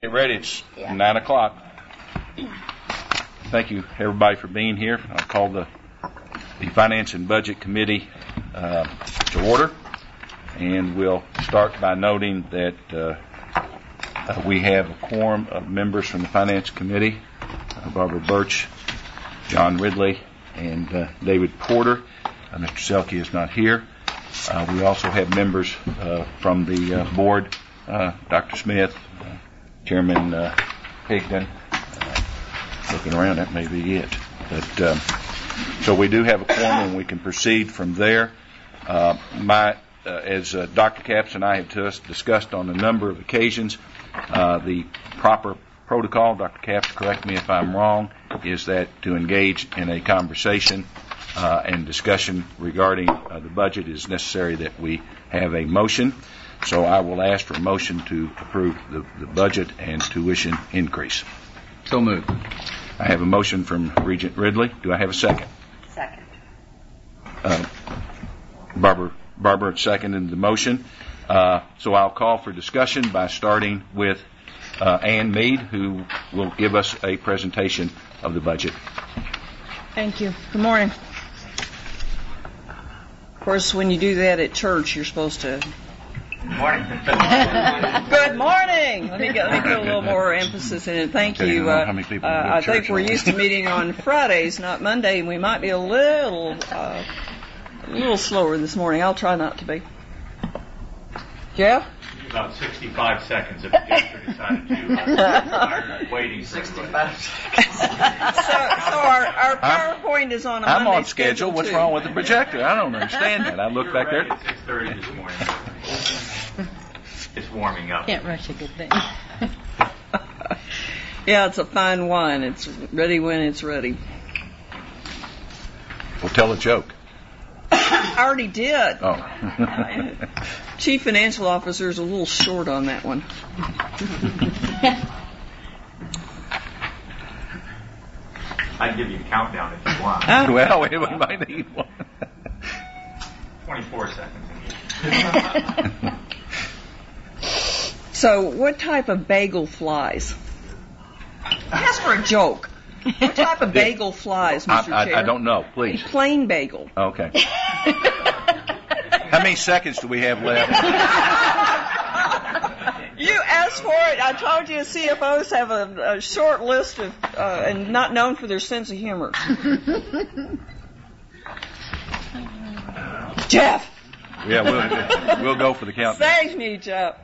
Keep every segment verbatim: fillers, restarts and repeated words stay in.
Get ready. It's yeah. nine o'clock. Thank you, everybody, for being here. I call the, the Finance and Budget Committee uh, to order, and we'll start by noting that uh, uh, we have a quorum of members from the Finance Committee: uh, Barbara Birch, John Ridley, and uh, David Porter. Uh, Mister Selke is not here. Uh, we also have members uh, from the uh, board: uh, Doctor Smith, uh, Chairman uh, Higdon. Uh, looking around, that may be it. But um, so we do have a quorum, and we can proceed from there. Uh, my, uh, as uh, Doctor Capps and I have just discussed on a number of occasions, uh, the proper protocol, Doctor Capps, correct me if I'm wrong, is that to engage in a conversation uh, and discussion regarding uh, the budget, it is necessary that we have a motion. So I will ask for a motion to approve the, the budget and tuition increase. So moved. I have a motion from Regent Ridley. Do I have a second? Second. Uh, Barbara, Barbara seconded the motion. Uh, so I'll call for discussion by starting with uh, Ann Mead, who will give us a presentation of the budget. Thank you. Good morning. Of course, when you do that at church, you're supposed to. Good morning. Good morning. Let me get, let me put a little more emphasis in it. Thank you. Uh, uh, I think we're used to meeting on Fridays, not Monday, and we might be a little, uh, a little slower this morning. I'll try not to be. Jeff? About sixty-five seconds if the director decided to. Uh, waiting sixty-five seconds. so, so our, our PowerPoint is on a I'm Monday on schedule. What's too. wrong with the projector? I don't understand that. I look You're back ready there. at six thirty this morning. It's warming up. Can't rush a good thing. Yeah, it's a fine wine. It's ready when it's ready. Well, tell a joke. I already did. Oh. Chief Financial Officer is a little short on that one. I'd give you a countdown if you want. Uh, Well, we might need one. twenty-four seconds. So, what type of bagel flies? Ask for a joke. What type of bagel flies, Mister I, Chair? I, I don't know. Please. A plain bagel. Okay. How many seconds do we have left? You asked for it. I told you C F Os have a, a short list of, uh, and not known for their sense of humor. Jeff. Yeah, we'll, we'll go for the countdown. Save me, Jeff.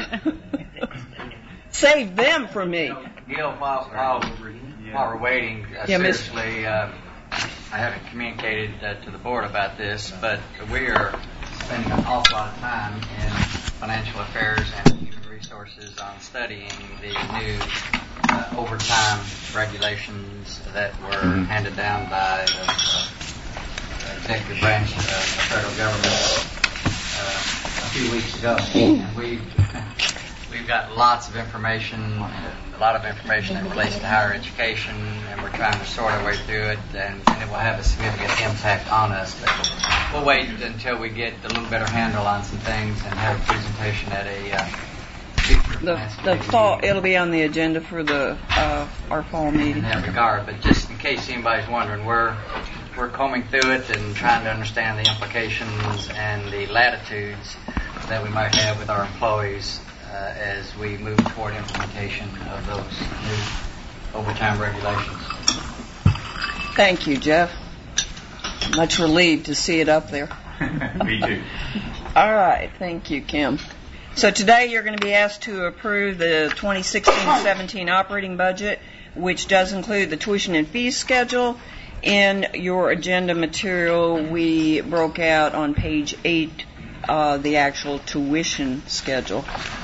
Save them from me. Gil, while, while, while we're waiting, uh, Yeah, miss- seriously, uh, I haven't communicated uh, to the board about this, but we are spending an awful lot of time in financial affairs and human resources on studying the new uh, overtime regulations that were Mm-hmm. handed down by the uh, executive branch of the federal government uh, a few weeks ago. And we've, we've got lots of information, a lot of information that relates to higher education, and we're trying to sort our way through it, and, and it will have a significant impact on us. But we'll wait until we get a little better handle on some things and have a presentation at a uh, The, the fall, it'll be on the agenda for the uh, our fall meeting. in that regard. But just in case anybody's wondering, we're we're combing through it and trying to understand the implications and the latitudes that we might have with our employees uh, as we move toward implementation of those new overtime regulations. Thank you, Jeff. Much relieved to see it up there. Me too. All right, thank you, Kim. So today you're going to be asked to approve the twenty sixteen seventeen operating budget, which does include the tuition and fees schedule. In your agenda material, we broke out on page eight uh, the actual tuition schedule.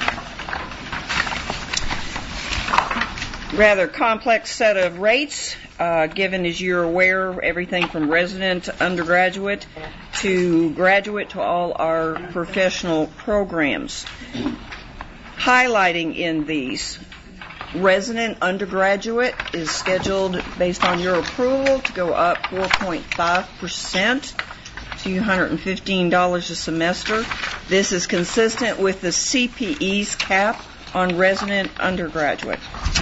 Rather complex set of rates, uh, given, as you're aware, everything from resident to undergraduate to graduate to all our professional programs. Highlighting in these, resident undergraduate is scheduled, based on your approval, to go up four point five percent, two hundred fifteen dollars a semester. This is consistent with the C P E's cap on resident undergraduate.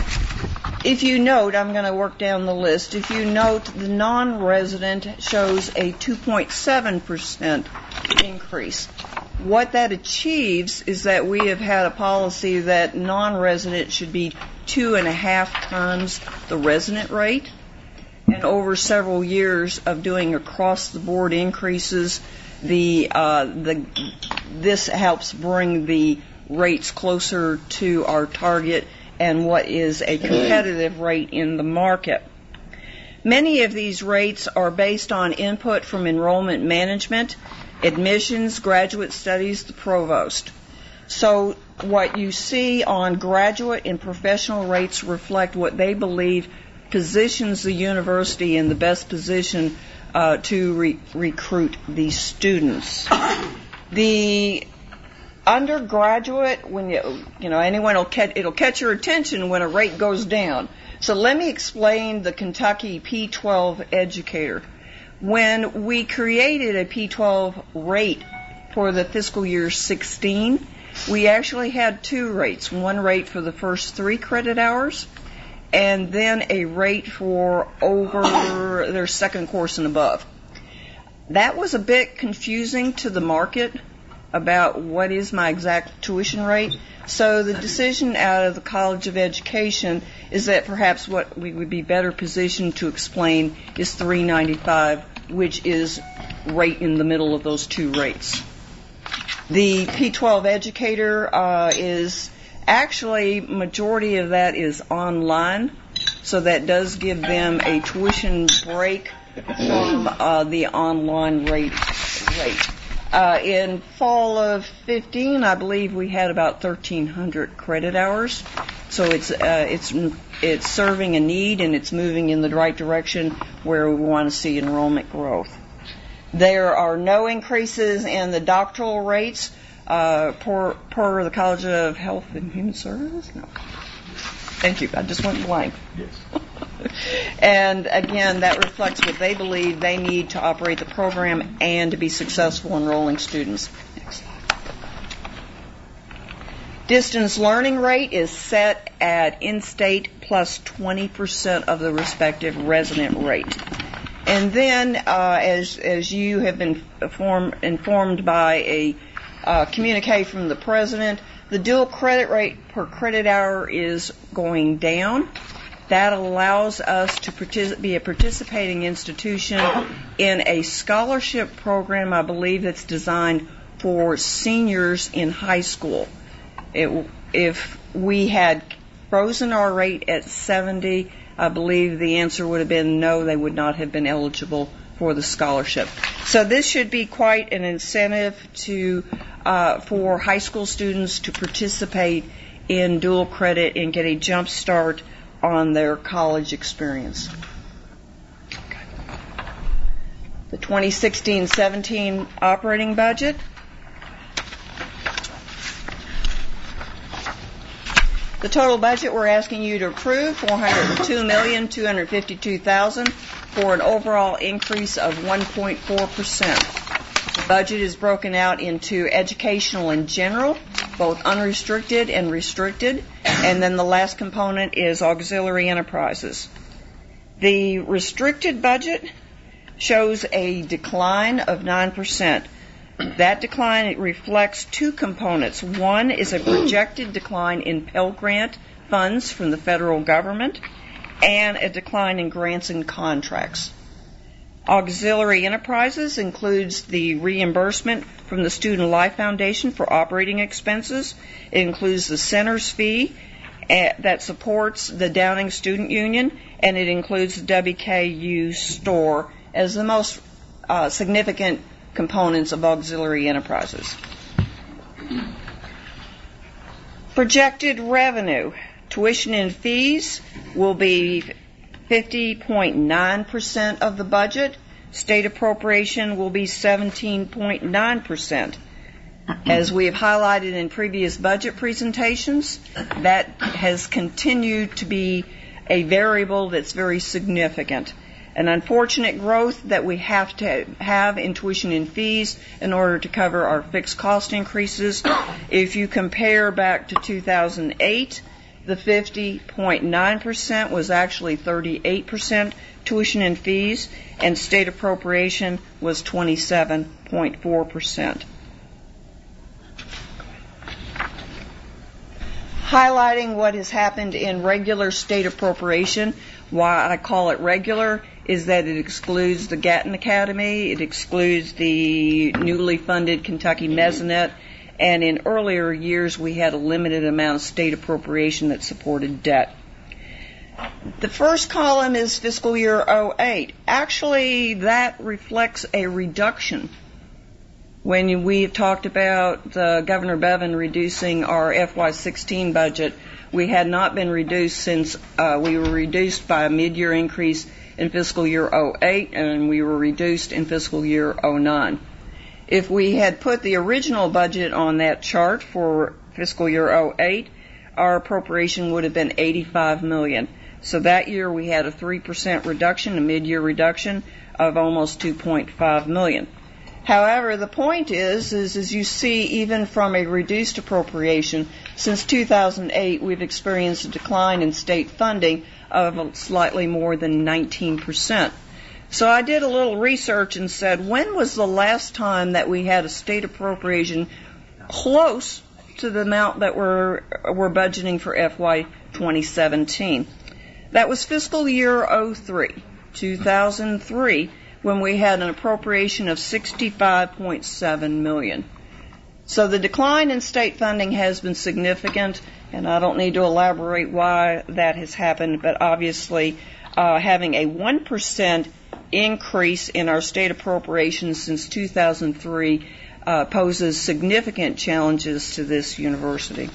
If you note, I'm going to work down the list. If you note, the non-resident shows a two point seven percent increase. What that achieves is that we have had a policy that non-resident should be two and a half times the resident rate. And over several years of doing across-the-board increases, the uh, the this helps bring the rates closer to our target and what is a competitive rate in the market. Many of these rates are based on input from enrollment management, admissions, graduate studies, the provost. So what you see on graduate and professional rates reflect what they believe positions the university in the best position uh, to re- recruit these students. The undergraduate, when you, you know, anyone will catch, it'll catch your attention when a rate goes down. So let me explain the Kentucky P twelve educator. When we created a P twelve rate for the fiscal year sixteen, we actually had two rates. One rate for the first three credit hours, and then a rate for over their second course and above. That was a bit confusing to the market about what is my exact tuition rate. So the decision out of the College of Education is that perhaps what we would be better positioned to explain is three ninety-five, which is right in the middle of those two rates. The P twelve educator uh, is actually, majority of that is online, so that does give them a tuition break from uh, the online rate. rate. Uh, in fall of fifteen, I believe we had about thirteen hundred credit hours. So it's uh, it's it's serving a need, and it's moving in the right direction where we want to see enrollment growth. There are no increases in the doctoral rates uh, per per the College of Health and Human Services. No, thank you. I just went blank. Yes. And again, that reflects what they believe they need to operate the program and to be successful enrolling students. Next. Distance learning rate is set at in-state plus twenty percent of the respective resident rate. And then, uh, as as you have been inform, informed by a uh, communique from the president, the dual credit rate per credit hour is going down. That allows us to partic- be a participating institution in a scholarship program, I believe, that's designed for seniors in high school. It, if we had frozen our rate at seventy, I believe the answer would have been no, they would not have been eligible for the scholarship. So this should be quite an incentive to uh, for high school students to participate in dual credit and get a jump start on their college experience. The twenty sixteen seventeen operating budget. The total budget we're asking you to approve, four hundred two million two hundred fifty-two thousand, for an overall increase of one point four percent. The budget is broken out into educational and general, both unrestricted and restricted, and then the last component is auxiliary enterprises. The restricted budget shows a decline of nine percent. That decline, it reflects two components. One is a projected decline in Pell Grant funds from the federal government, and a decline in grants and contracts. Auxiliary enterprises includes the reimbursement from the Student Life Foundation for operating expenses. It includes the center's fee uh, that supports the Downing Student Union, and it includes the W K U store as the most uh, significant components of auxiliary enterprises. Projected revenue. Tuition and fees will be fifty point nine percent of the budget. State appropriation will be seventeen point nine percent. As we have highlighted in previous budget presentations, that has continued to be a variable that's very significant. an unfortunate growth that we have to have in tuition and fees in order to cover our fixed cost increases. If you compare back to two thousand eight, the fifty point nine percent was actually thirty-eight percent tuition and fees, and state appropriation was twenty-seven point four percent. Highlighting what has happened in regular state appropriation, why I call it regular is that it excludes the Gatton Academy, it excludes the newly funded Kentucky Mesonet, and in earlier years we had a limited amount of state appropriation that supported debt. The first column is fiscal year oh eight. Actually, that reflects a reduction. When we have talked about uh, Governor Bevin reducing our F Y sixteen budget, we had not been reduced since uh, we were reduced by a mid-year increase in fiscal year oh eight, and we were reduced in fiscal year oh nine. If we had put the original budget on that chart for fiscal year oh eight, our appropriation would have been eighty-five million dollars. So that year we had a three percent reduction, a mid-year reduction of almost two point five million dollars. However, the point is, is, as you see, even from a reduced appropriation, since two thousand eight, we've experienced a decline in state funding of slightly more than nineteen percent. So I did a little research and said, when was the last time that we had a state appropriation close to the amount that we're, we're budgeting for F Y twenty seventeen? That was fiscal year oh three, two thousand three, when we had an appropriation of sixty-five point seven million dollars. So the decline in state funding has been significant, and I don't need to elaborate why that has happened, but obviously uh, having a one percent increase in our state appropriations since two thousand three uh, poses significant challenges to this university.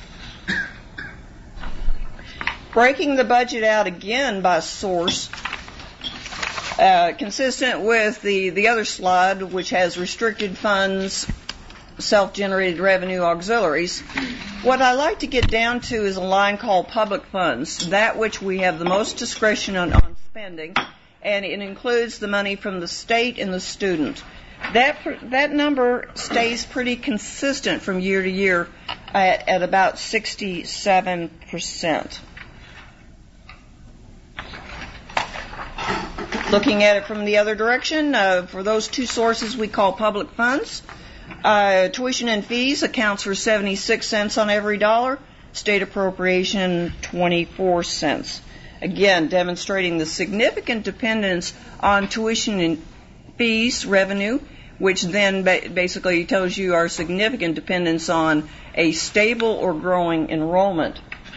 Breaking the budget out again by source, Uh, consistent with the, the other slide, which has restricted funds, self-generated revenue, auxiliaries, what I like to get down to is a line called public funds, that which we have the most discretion on, on spending, and it includes the money from the state and the student. That, that number stays pretty consistent from year to year at, at about sixty-seven percent. Looking at it from the other direction, uh, for those two sources we call public funds, uh, tuition and fees accounts for seventy-six cents on every dollar, state appropriation twenty-four cents. Again, demonstrating the significant dependence on tuition and fees revenue, which then ba- basically tells you our significant dependence on a stable or growing enrollment.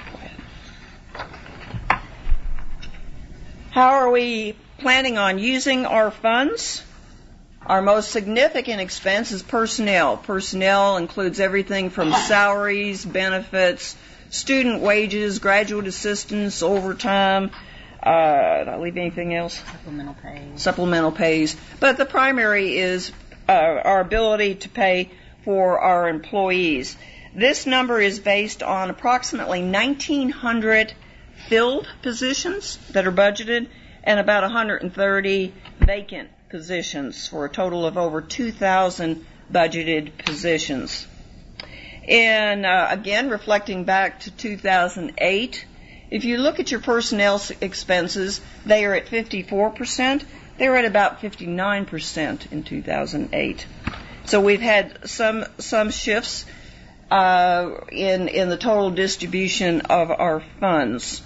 How are we planning on using our funds? Our most significant expense is personnel. Personnel includes everything from salaries, benefits, student wages, graduate assistance, overtime. Uh, did I leave anything else? Supplemental pays. Supplemental pays. But the primary is uh, our ability to pay for our employees. This number is based on approximately nineteen hundred filled positions that are budgeted and about one hundred thirty vacant positions for a total of over two thousand budgeted positions. And uh, again, reflecting back to two thousand eight, if you look at your personnel expenses, they are at fifty-four percent. They were at about fifty-nine percent in two thousand eight. So we've had some some shifts uh, in in the total distribution of our funds.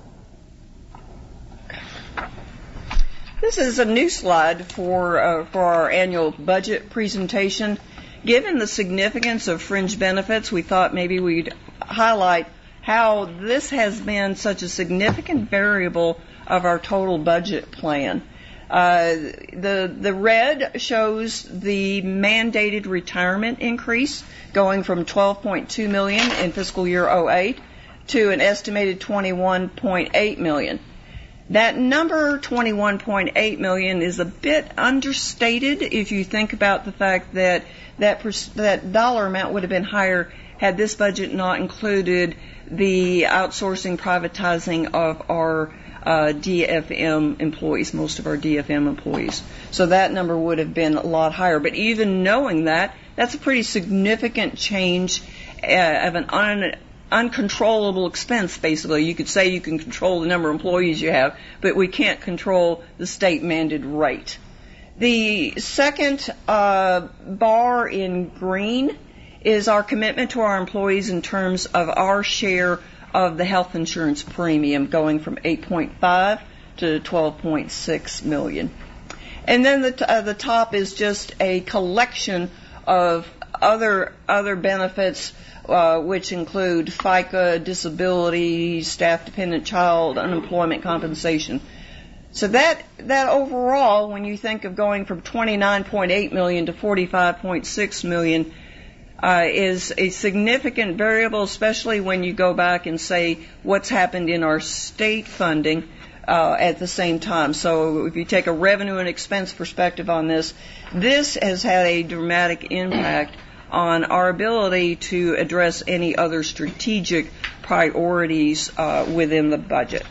This is a new slide for uh, for our annual budget presentation. Given the significance of fringe benefits, we thought maybe we'd highlight how this has been such a significant variable of our total budget plan. Uh, the the red shows the mandated retirement increase going from twelve point two million dollars in fiscal year oh eight to an estimated twenty-one point eight million dollars. That number, twenty-one point eight million dollars, is a bit understated if you think about the fact that that, pers- that dollar amount would have been higher had this budget not included the outsourcing, privatizing of our uh, D F M employees, most of our D F M employees. So that number would have been a lot higher. But even knowing that, that's a pretty significant change uh, of an un- uncontrollable expense, basically. You could say you can control the number of employees you have, but we can't control the state-mandated rate. The second uh, bar in green is our commitment to our employees in terms of our share of the health insurance premium, going from eight point five to twelve point six million. And then the, t- uh, the top is just a collection of other other benefits, uh, which include FICA, disability, staff-dependent child, unemployment compensation. So that that overall, when you think of going from twenty-nine point eight million to forty-five point six million, uh, is a significant variable, especially when you go back and say what's happened in our state funding uh, at the same time. So if you take a revenue and expense perspective on this, this has had a dramatic impact on our ability to address any other strategic priorities uh, within the budget.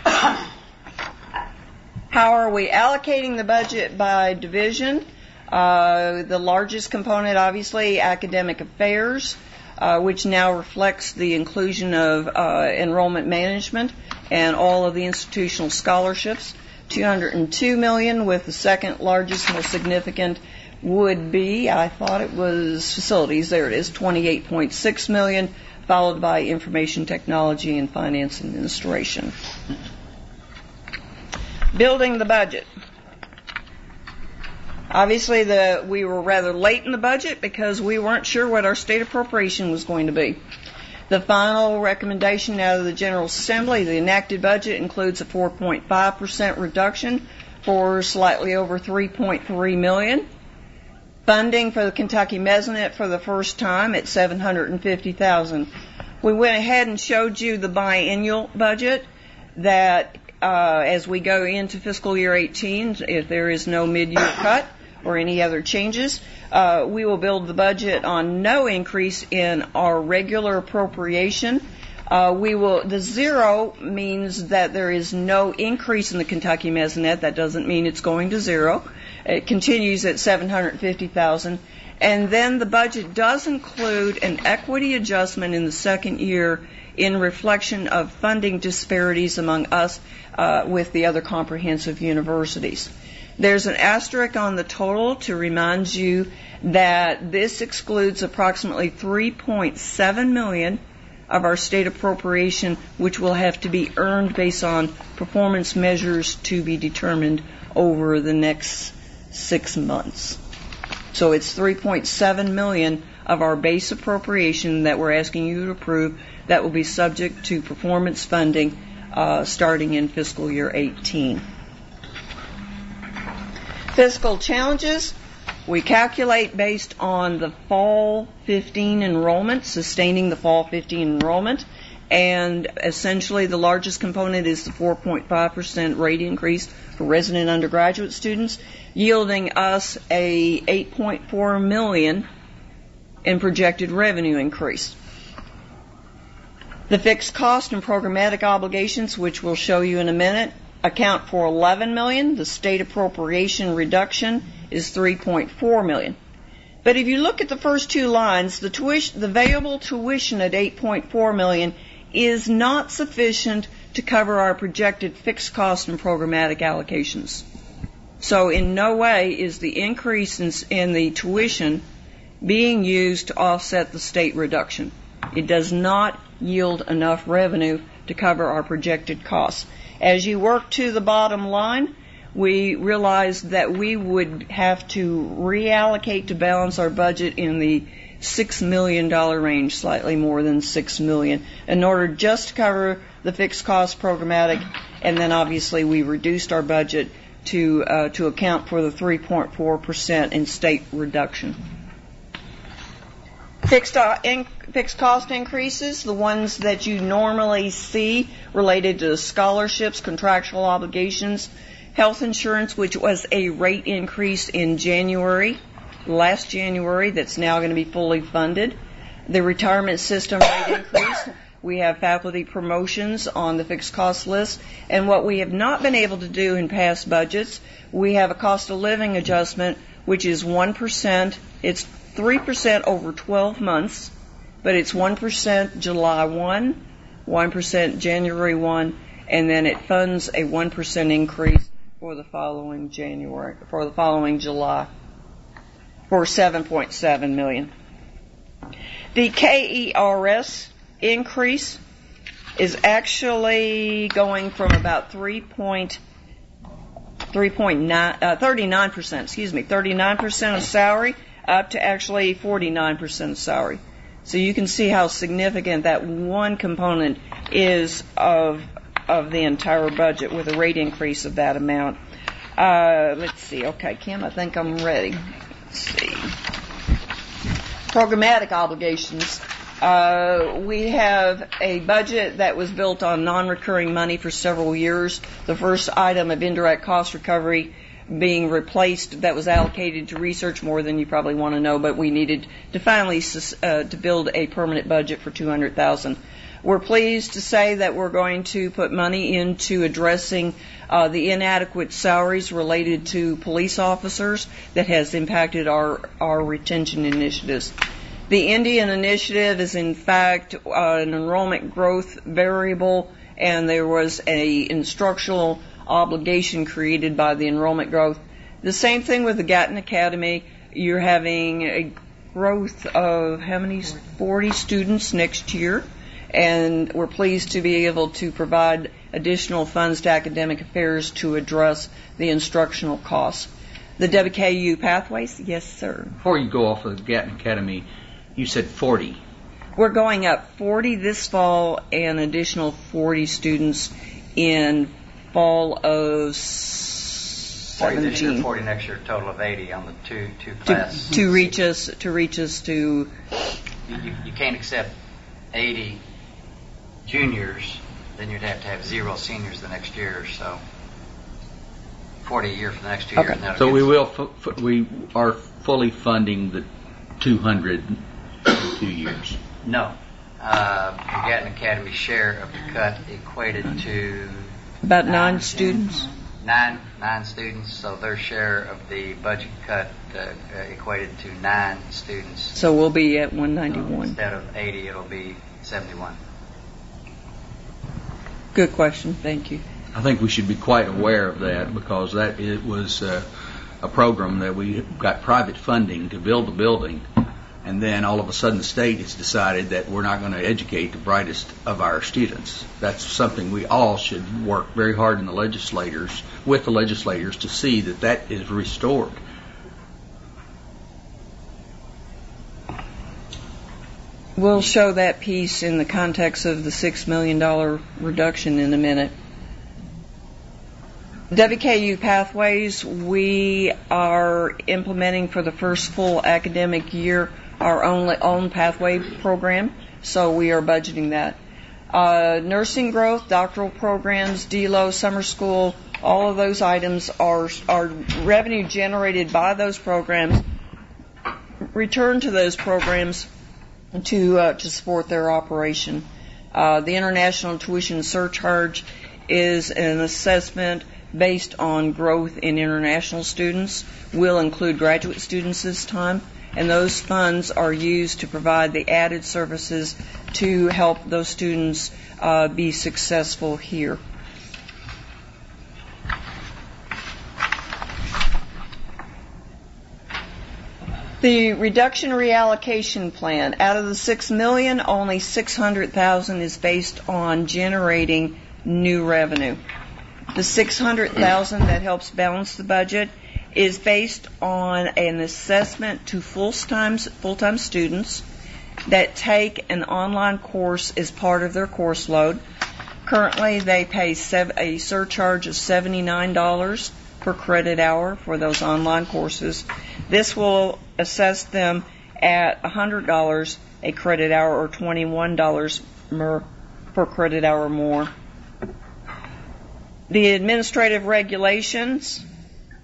How are we allocating the budget by division? Uh, the largest component, obviously, academic affairs, uh, which now reflects the inclusion of uh, enrollment management and all of the institutional scholarships. two hundred two million dollars, with the second largest, most significant would be, I thought it was facilities, there it is, twenty-eight point six million dollars, followed by information technology and finance administration. Building the budget. Obviously, the, we were rather late in the budget because we weren't sure what our state appropriation was going to be. The final recommendation out of the General Assembly, the enacted budget, includes a four point five percent reduction for slightly over three point three million dollars. Funding for the Kentucky Mesonet for the first time at seven hundred fifty thousand dollars. We went ahead and showed you the biennial budget that Uh, as we go into fiscal year eighteen, if there is no mid-year cut or any other changes, uh, we will build the budget on no increase in our regular appropriation. Uh, we will, the zero means that there is no increase in the Kentucky Mesonet. That doesn't mean it's going to zero. It continues at seven hundred fifty thousand dollars. And then the budget does include an equity adjustment in the second year in reflection of funding disparities among us uh, with the other comprehensive universities. There's an asterisk on the total to remind you that this excludes approximately three point seven million dollars of our state appropriation, which will have to be earned based on performance measures to be determined over the next six months. So it's three point seven million dollars of our base appropriation that we're asking you to approve that will be subject to performance funding uh, starting in fiscal year eighteen. Fiscal challenges. We calculate based on the fall fifteen enrollment, sustaining the fall fifteen enrollment, and essentially the largest component is the four point five percent rate increase for resident undergraduate students, yielding us a eight point four million dollars in projected revenue increase. The fixed cost and programmatic obligations, which we'll show you in a minute, account for eleven million dollars. The state appropriation reduction is three point four million dollars. But if you look at the first two lines, the tuition, the available tuition at eight point four million dollars is not sufficient to cover our projected fixed cost and programmatic allocations. So in no way is the increase in, in the tuition being used to offset the state reduction. It does not yield enough revenue to cover our projected costs. As you work to the bottom line, we realized that we would have to reallocate to balance our budget in the six million dollars range, slightly more than six million dollars, in order just to cover the fixed cost programmatic, and then obviously we reduced our budget to uh, to account for the three point four percent in state reduction. Fixed, uh, in, fixed cost increases, the ones that you normally see related to scholarships, contractual obligations, health insurance, which was a rate increase in January, last January, that's now going to be fully funded. The retirement system rate increase. We have faculty promotions on the fixed cost list. And what we have not been able to do in past budgets, we have a cost of living adjustment, which is one percent. It's three percent over twelve months, but it's one percent July first, one percent January first, and then it funds a one percent increase for the following January, for the following July, for seven point seven million dollars. The K E R S increase is actually going from about three point nine, uh, thirty-nine percent, excuse me, thirty-nine percent of salary up to actually forty-nine percent of salary. So you can see how significant that one component is of of the entire budget with a rate increase of that amount. Uh, let's see. Okay, Kim, I think I'm ready. Let's see. Programmatic obligations. Uh, we have a budget that was built on non-recurring money for several years. The first item of indirect cost recovery being replaced, that was allocated to research more than you probably want to know, but we needed to finally uh, to build a permanent budget for two hundred thousand dollars. We're pleased to say that we're going to put money into addressing uh, the inadequate salaries related to police officers that has impacted our, our retention initiatives. The Indian initiative is in fact uh, an enrollment growth variable, and there was a instructional obligation created by the enrollment growth. The same thing with the Gatton Academy. You're having a growth of how many? forty students next year, and we're pleased to be able to provide additional funds to academic affairs to address the instructional costs. The W K U pathways, yes, sir. Before you go off of the Gatton Academy, you said forty. We're going up forty this fall and additional forty students in fall of forty this year, seventeen. forty next year, total of eighty on the two two To, class. to reach us, to reach us to, You, you, you can't accept eighty juniors, then you'd have to have zero seniors the next year, so forty a year for the next two Okay. years. and that'll So get we us- will, fu- fu- we are fully funding the two hundred in two years. No. Uh, the Gatton Academy share of the cut equated to about nine students. nine nine students, so their share of the budget cut uh, uh, equated to nine students. So we'll be at one So ninety-one. instead of eighty, it'll be seventy-one. Good question. Thank you. I think we should be quite aware of that, because that it was uh, a program that we got private funding to build the building, and then all of a sudden the state has decided that we're not going to educate the brightest of our students. That's something we all should work very hard in the legislators, with the legislators, to see that that is restored. We'll show that piece in the context of the six million dollars reduction in a minute. W K U Pathways, we are implementing for the first full academic year our own, own pathway program, so we are budgeting that. Uh, nursing growth, doctoral programs, D L O, summer school, all of those items are, are revenue generated by those programs, return to those programs to uh, to support their operation. Uh, the international tuition surcharge is an assessment based on growth in international students. Will include graduate students this time, and those funds are used to provide the added services to help those students uh, be successful here. The reduction reallocation plan, out of the six million dollars, only six hundred thousand dollars is based on generating new revenue. The six hundred thousand dollars that helps balance the budget is based on an assessment to full-time full-time students that take an online course as part of their course load. Currently, they pay sev- a surcharge of seventy-nine dollars per credit hour for those online courses. This will assess them at one hundred dollars a credit hour, or twenty-one dollars mer- per credit hour more. The administrative regulations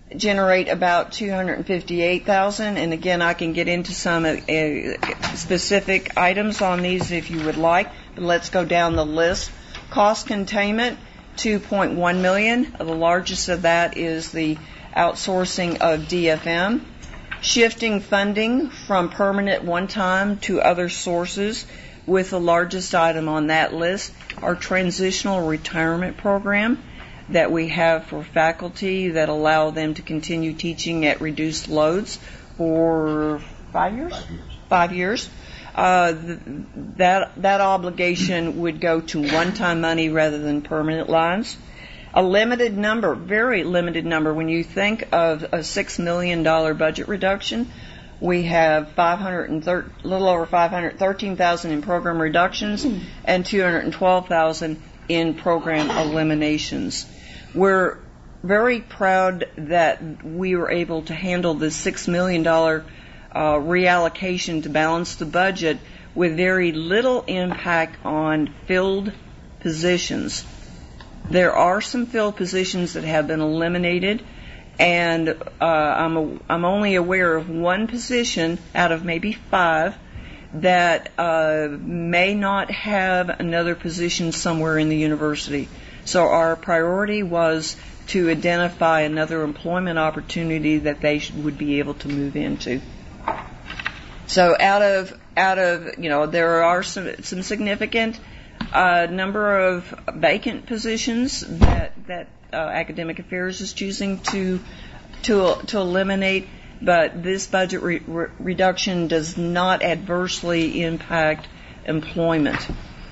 generate about two hundred fifty-eight thousand dollars. And again, I can get into some uh, specific items on these if you would like. But let's go down the list. Cost containment, two point one million dollars. The largest of that is the outsourcing of D F M. Shifting funding from permanent one-time to other sources, with the largest item on that list, our transitional retirement program that we have for faculty that allow them to continue teaching at reduced loads for five years? Five years. Five years. Uh, th- that, that obligation would go to one-time money rather than permanent lines. A limited number, very limited number. When you think of a six million dollars budget reduction, we have five hundred thirty, little over five hundred thirteen thousand in program reductions and two hundred twelve thousand in program eliminations. We're very proud that we were able to handle this six million dollars uh, reallocation to balance the budget with very little impact on filled positions. There are some filled positions that have been eliminated, and uh, I'm, a, I'm only aware of one position out of maybe five that uh, may not have another position somewhere in the university. So our priority was to identify another employment opportunity that they should, would be able to move into. So out of out of you know there are some some significant uh, number of vacant positions that that uh, Academic Affairs is choosing to to to eliminate. But this budget re- re- reduction does not adversely impact employment.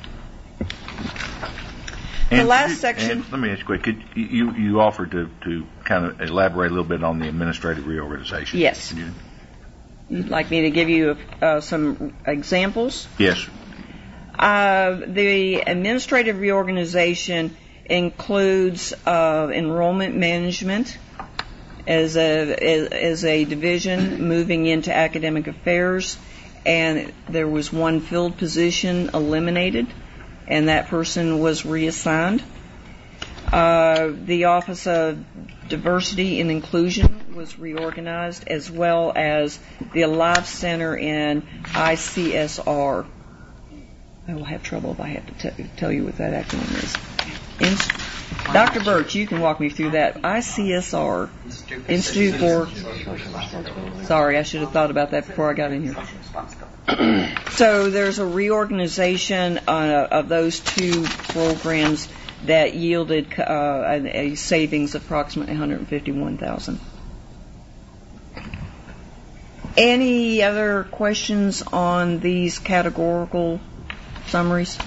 The And last you- section. and let me ask you quick. Could you, you offered to, to kind of elaborate a little bit on the administrative reorganization. Yes. Can you- You'd like me to give you uh, some examples? Yes. Uh, the administrative reorganization includes uh, enrollment management as a as, as a division moving into academic affairs, and there was one filled position eliminated, and that person was reassigned. Uh, the Office of Diversity and Inclusion was reorganized, as well as the Alive Center and I C S R. I will have trouble if I have to t- tell you what that acronym is. In- Doctor Birch, you can walk me through that. I C S R, Institute for... Sorry, I should have thought about that before I got in here. So there's a reorganization uh, of those two programs that yielded uh, a, a savings of approximately one hundred fifty-one thousand dollars. Any other questions on these categorical summaries?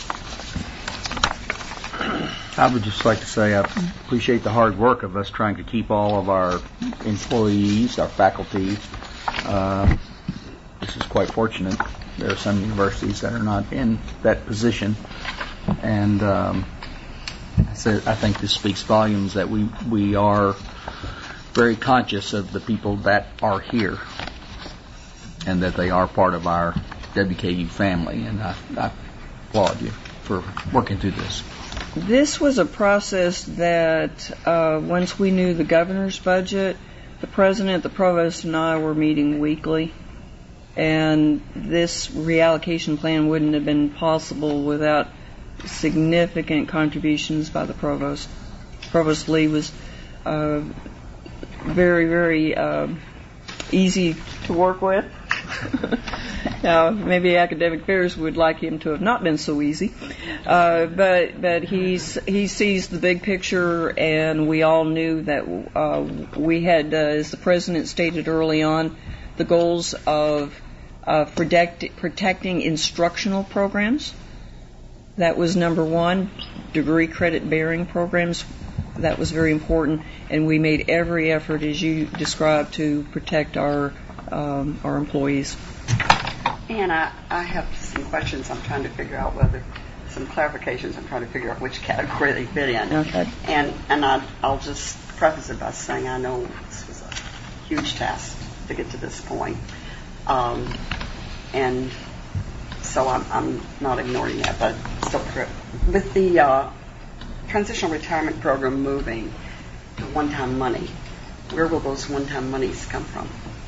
I would just like to say I appreciate the hard work of us trying to keep all of our employees, our faculty. Uh, this is quite fortunate. There are some universities that are not in that position, and um, so I think this speaks volumes that we we are very conscious of the people that are here, and that they are part of our W K U family. And I, I applaud you for working through this. This was a process that uh, once we knew the governor's budget, the president, the provost, and I were meeting weekly, and this reallocation plan wouldn't have been possible without significant contributions by the provost. Provost Lee was uh, very, very uh, easy to work with. Now, maybe Academic Affairs would like him to have not been so easy, uh, but but he's he sees the big picture, and we all knew that uh, we had, uh, as the president stated early on, the goals of uh, protect, protecting instructional programs. That was number one. Degree credit bearing programs. That was very important, and we made every effort, as you described, to protect our um, our employees. And I, I have some questions. I'm trying to figure out whether, some clarifications. I'm trying to figure out which category they fit in. Okay. And and I, I'll just preface it by saying I know this was a huge task to get to this point. Um, and so I'm, I'm not ignoring that, but still, with the uh, transitional retirement program moving to one-time money, where will those one-time monies come from?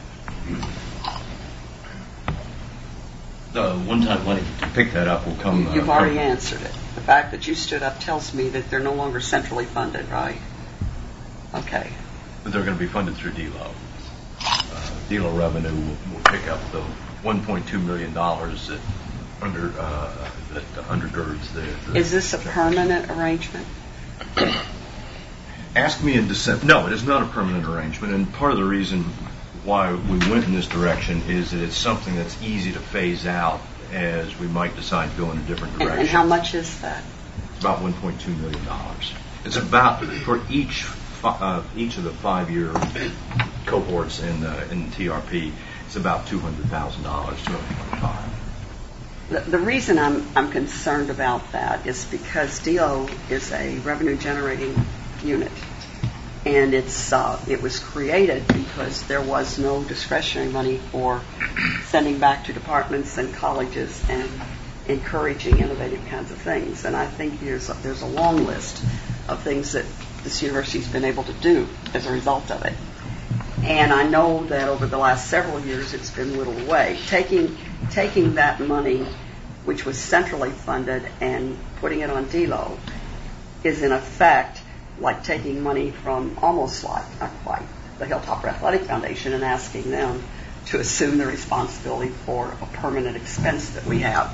The one-time money to pick that up will come. You've uh, already from- answered it. The fact that you stood up tells me that they're no longer centrally funded, right? Okay. But they're going to be funded through D L O. Uh, D L O revenue will, will pick up the one point two million dollars that under uh, that undergirds the, the. Is this a permanent arrangement? Ask me in December. No, it is not a permanent arrangement, and part of the reason why we went in this direction is that it's something that's easy to phase out as we might decide to go in a different And, direction. and how much is that? It's about one point two million dollars. It's about for each fi- uh, each of the five-year cohorts in uh, in T R P. It's about two hundred thousand dollars, two hundred twenty-five. The, the reason I'm I'm concerned about that is because D O is a revenue generating unit, and it's uh, it was created because there was no discretionary money for sending back to departments and colleges and encouraging innovative kinds of things. And I think there's a, there's a long list of things that this university's been able to do as a result of it. And I know that over the last several years it's been whittled away. Taking taking that money, which was centrally funded, and putting it on D L O is in effect like taking money from almost like, not quite, the Hilltopper Athletic Foundation and asking them to assume the responsibility for a permanent expense that we have.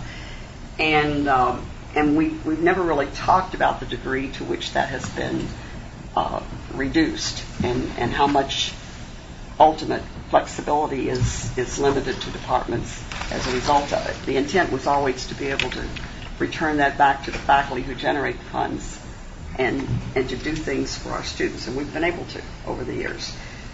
And um, and we, we've never really talked about the degree to which that has been uh, reduced and, and how much ultimate flexibility is, is limited to departments as a result of it. The intent was always to be able to return that back to the faculty who generate the funds and, and to do things for our students, and we've been able to over the years.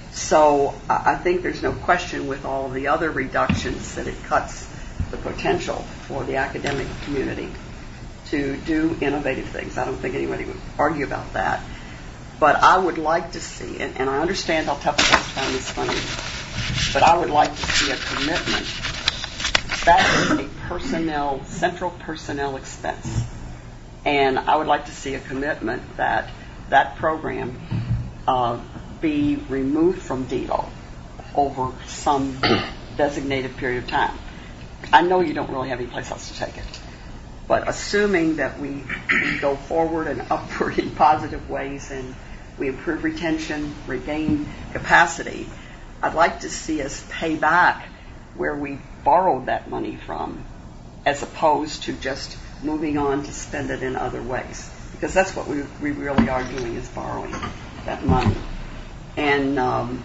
So I I think there's no question with all of the other reductions that it cuts the potential for the academic community to do innovative things. I don't think anybody would argue about that. But I would like to see, and, and I understand how tough it is to find this money, but I would like to see a commitment. That is a personnel, central personnel expense. And I would like to see a commitment that that program uh, be removed from D L O over some designated period of time. I know you don't really have any place else to take it. But assuming that we, we go forward and upward in positive ways and we improve retention, regain capacity, I'd like to see us pay back where we borrowed that money from, as opposed to just moving on to spend it in other ways. Because that's what we, we really are doing, is borrowing that money. And um,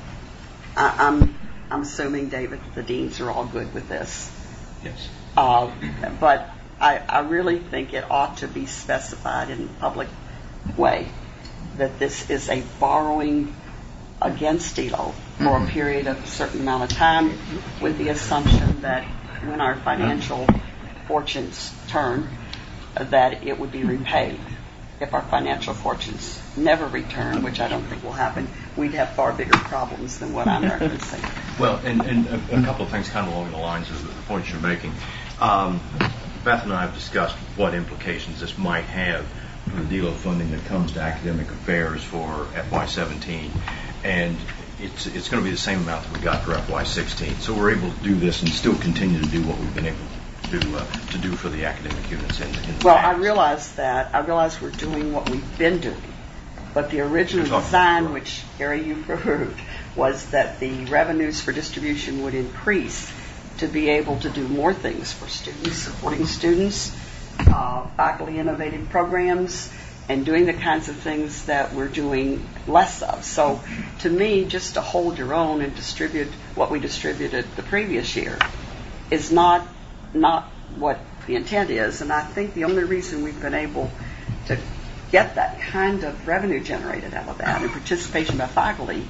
I, I'm, I'm assuming, David, that the deans are all good with this. Yes. Uh, but I, I really think it ought to be specified in a public way that this is a borrowing against D L O for a period of a certain amount of time, with the assumption that when our financial fortunes turn, that it would be repaid. If our financial fortunes never return, which I don't think will happen, we'd have far bigger problems than what I'm referencing. Well, and, and a, a couple of things kind of along the lines of the points you're making. Um, Beth and I have discussed what implications this might have for the D L O funding that comes to academic affairs for F Y seventeen, and it's it's going to be the same amount that we got for F Y sixteen. So we're able to do this and still continue to do what we've been able to do, uh, to do for the academic units in, in the Well, past. I realize that. I realize we're doing what we've been doing. But the original You're talking design, about- which, Gary, you approved, was that the revenues for distribution would increase to be able to do more things for students, supporting students, uh, faculty innovative programs, and doing the kinds of things that we're doing less of. So to me, just to hold your own and distribute what we distributed the previous year is not not what the intent is. And I think the only reason we've been able to get that kind of revenue generated out of that and participation by faculty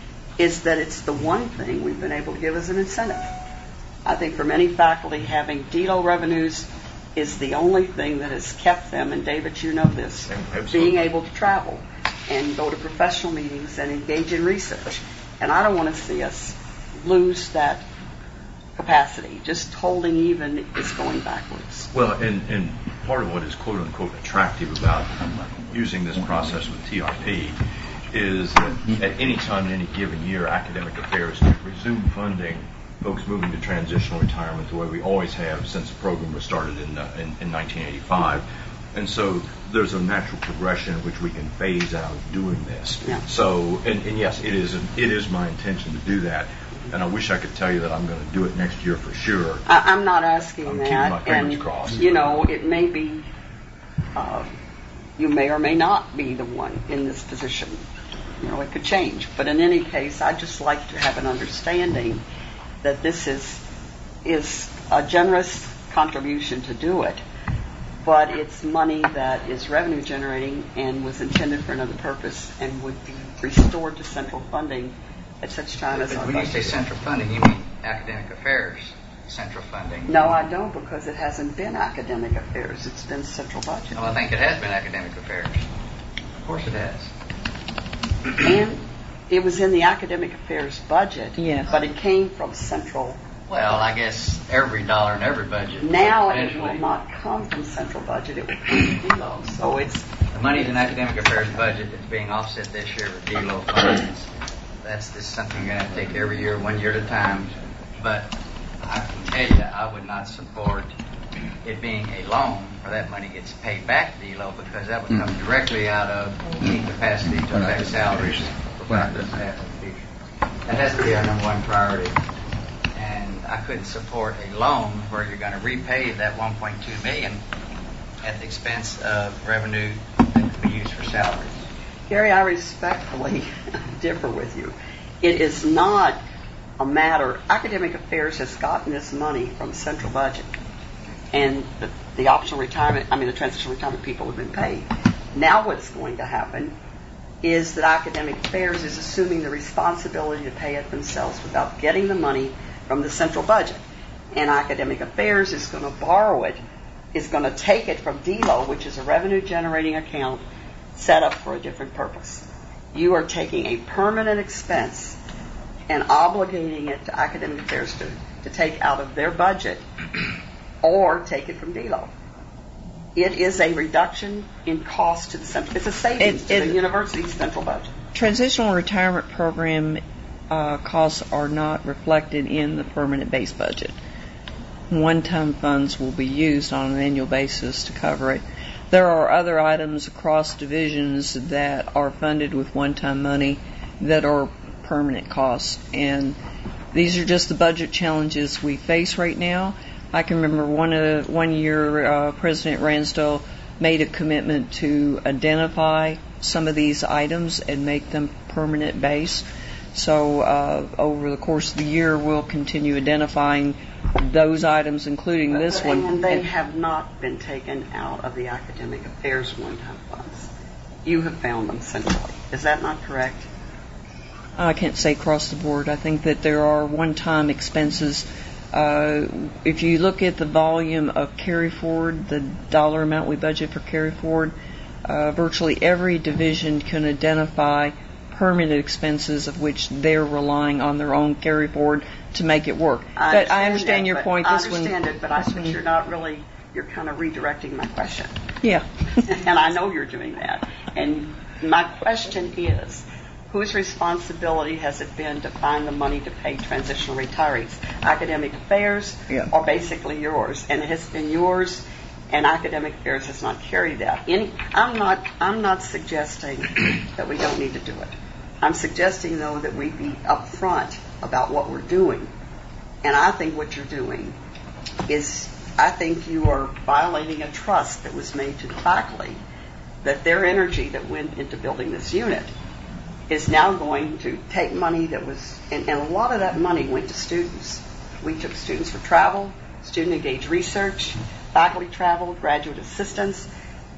is that it's the one thing we've been able to give as an incentive. I think for many faculty, having D L O revenues is the only thing that has kept them, and David, you know this, Absolutely. being able to travel and go to professional meetings and engage in research. And I don't want to see us lose that capacity. Just holding even is going backwards. Well, and, and part of what is quote unquote attractive about using this process with T R P is that at any time in any given year, academic affairs can resume funding folks moving to transitional retirement the way we always have since the program was started in, uh, in, in nineteen eighty-five. And so there's a natural progression in which we can phase out doing this. Yeah. So, and, and yes, it is, it is my intention to do that. And I wish I could tell you that I'm going to do it next year for sure. I, I'm not asking I'm that. keeping my fingers and, crossed. You know, it may be, uh, you may or may not be the one in this position. You know, it could change. But in any case, I'd just like to have an understanding that this is is a generous contribution to do it, but it's money that is revenue generating and was intended for another purpose and would be restored to central funding at such time as our When you say budget. central funding, you mean academic affairs central funding? No, I don't, because it hasn't been academic affairs. It's been central budget. Well, I think it has been academic affairs. Of course it has. And it was in the academic affairs budget, Yes. but it came from central. Well, I guess every dollar in every budget. Now it eventually. will not come from central budget. It will come from D L O. So it's The money's in academic affairs budget that's being offset this year with D L O funds. That's just something you're going to take every year, one year at a time. But I can tell you, I would not support it being a loan where that money gets paid back to D L O, because that would come directly out of the capacity to affect salaries for faculty and staff in the future. That has to be our number one priority. And I couldn't support a loan where you're going to repay that one point two million dollars at the expense of revenue that could be used for salaries. Gary, I respectfully differ with you. It is not a matter. Academic affairs has gotten this money from central budget, and the, the optional retirement, I mean the transitional retirement people have been paid. Now what's going to happen is that academic affairs is assuming the responsibility to pay it themselves without getting the money from the central budget. And academic affairs is going to borrow it, is going to take it from D L O, which is a revenue generating account set up for a different purpose. You are taking a permanent expense and obligating it to academic affairs to, to take out of their budget or take it from D L O. It is a reduction in cost to the central. It's a savings It- to it- the university's central budget. Transitional retirement program uh, costs are not reflected in the permanent base budget. One-time funds will be used on an annual basis to cover it. There are other items across divisions that are funded with one-time money that are permanent costs, and these are just the budget challenges we face right now. I can remember one uh, one year uh, President Ransdell made a commitment to identify some of these items and make them permanent base. So uh, over the course of the year, we'll continue identifying those items, including this one. And they have not been taken out of the academic affairs one-time funds. You have found them centrally. Is that not correct? I can't say across the board. I think that there are one-time expenses. Uh, if you look at the volume of carry forward, the dollar amount we budget for carry forward, uh, virtually every division can identify permanent expenses of which they're relying on their own carry forward to make it work. I but I understand that, your but point. I This one, understand it, but I this think one- you're not really, you're kind of redirecting my question. Yeah. And I know you're doing that. And my question is, whose responsibility has it been to find the money to pay transitional retirees? Academic affairs Yeah. are basically yours, and it has been yours, and academic affairs has not carried that. Any, I'm not, I'm not suggesting that we don't need to do it. I'm suggesting, though, that we be upfront about what we're doing. And I think what you're doing is, I think you are violating a trust that was made to the faculty, that their energy that went into building this unit is now going to take money that was, and, and a lot of that money went to students. We took students for travel, student-engaged research, faculty travel, graduate assistance.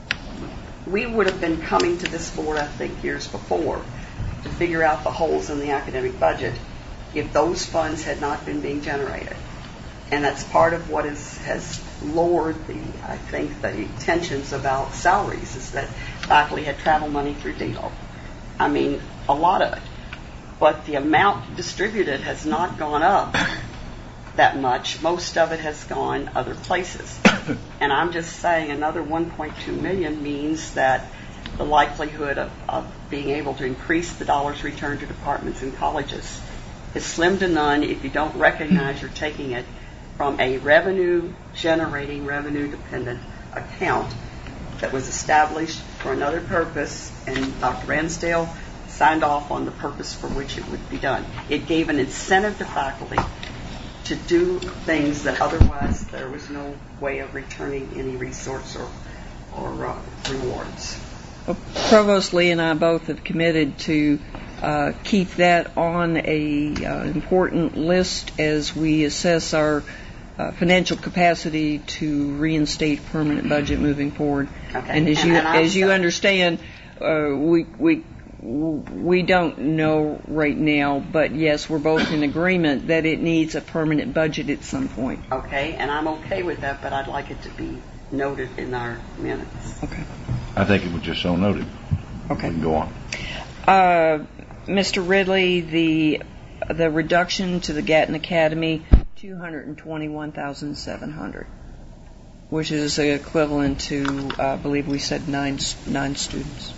We would have been coming to this board, I think, years before to figure out the holes in the academic budget if those funds had not been being generated. And that's part of what is, has lowered the, I think, the tensions about salaries, is that faculty had travel money through D L O. I mean, a lot of it. But the amount distributed has not gone up that much. Most of it has gone other places. And I'm just saying another one point two million dollars means that the likelihood of, of being able to increase the dollars returned to departments and colleges is slim to none if you don't recognize you're taking it from a revenue-generating, revenue-dependent account that was established for another purpose, and Doctor Ransdale signed off on the purpose for which it would be done. It gave an incentive to faculty to do things that otherwise there was no way of returning any resource or, or uh, rewards. Well, Provost Lee and I both have committed to uh, keep that on a uh, important list as we assess our uh, financial capacity to reinstate permanent budget moving forward. Okay. And as And- you and I'm as you sorry. understand, uh, we we we don't know right now, but yes, we're both in agreement that it needs a permanent budget at some point. Okay, and I'm okay with that, but I'd like it to be noted in our minutes. Okay. I think it was just so noted. Okay. We can go on. Uh, Mister Ridley, the the reduction to the Gatton Academy, two hundred twenty-one thousand seven hundred, which is equivalent to, uh, I believe we said nine nine students.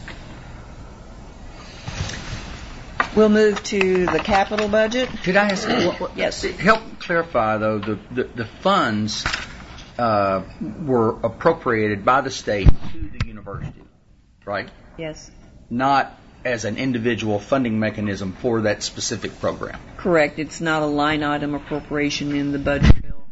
We'll move to the capital budget. Could I ask? What, what, Yes. Help clarify though. The the, the funds uh, were appropriated by the state to the university, right? Yes. Not as an individual funding mechanism for that specific program. Correct. It's not a line item appropriation in the budget bill.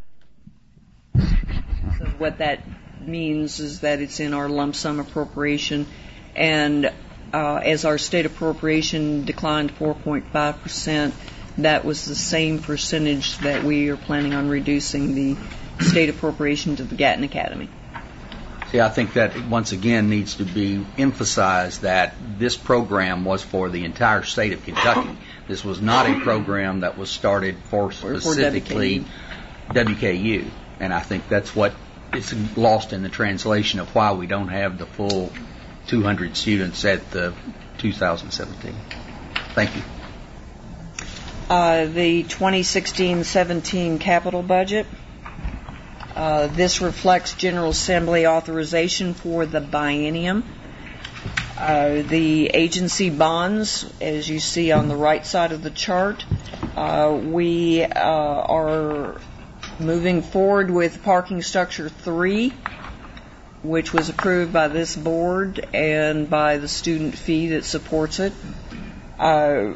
So what that means is that it's in our lump sum appropriation, and uh, as our state appropriation declined four point five percent, that was the same percentage that we are planning on reducing the state appropriation to the Gatton Academy. See, I think that once again needs to be emphasized that this program was for the entire state of Kentucky. This was not a program that was started for specifically W K U. And I think that's what is lost in the translation of why we don't have the full two hundred students at the two thousand seventeen. Thank you. Uh, the twenty sixteen seventeen capital budget. Uh, this reflects General Assembly authorization for the biennium. Uh, the agency bonds, as you see on the right side of the chart, uh, we uh, are moving forward with parking structure three, which was approved by this board and by the student fee that supports it. Uh,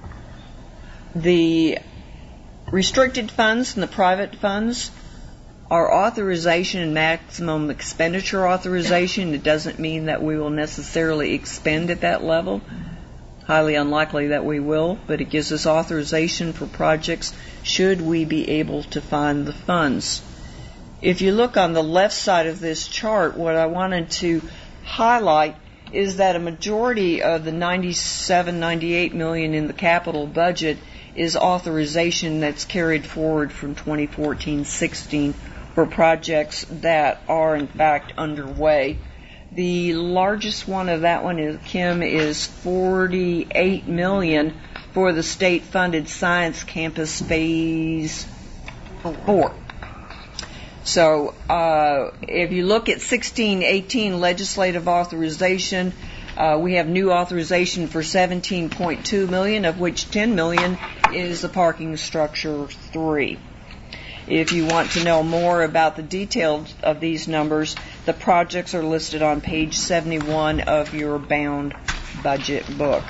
the restricted funds and the private funds are authorization and maximum expenditure authorization. It doesn't mean that we will necessarily expend at that level. Highly unlikely that we will, but it gives us authorization for projects should we be able to find the funds. If you look on the left side of this chart, what I wanted to highlight is that a majority of the ninety-seven, ninety-eight million in the capital budget is authorization that's carried forward from twenty fourteen sixteen for projects that are in fact underway. The largest one of that one, is, Kim, is forty-eight million dollars for the state-funded science campus phase four. So uh, if you look at sixteen eighteen legislative authorization, uh, we have new authorization for seventeen point two million dollars, of which ten million dollars is the parking structure three. If you want to know more about the details of these numbers, the projects are listed on page seventy-one of your bound budget book.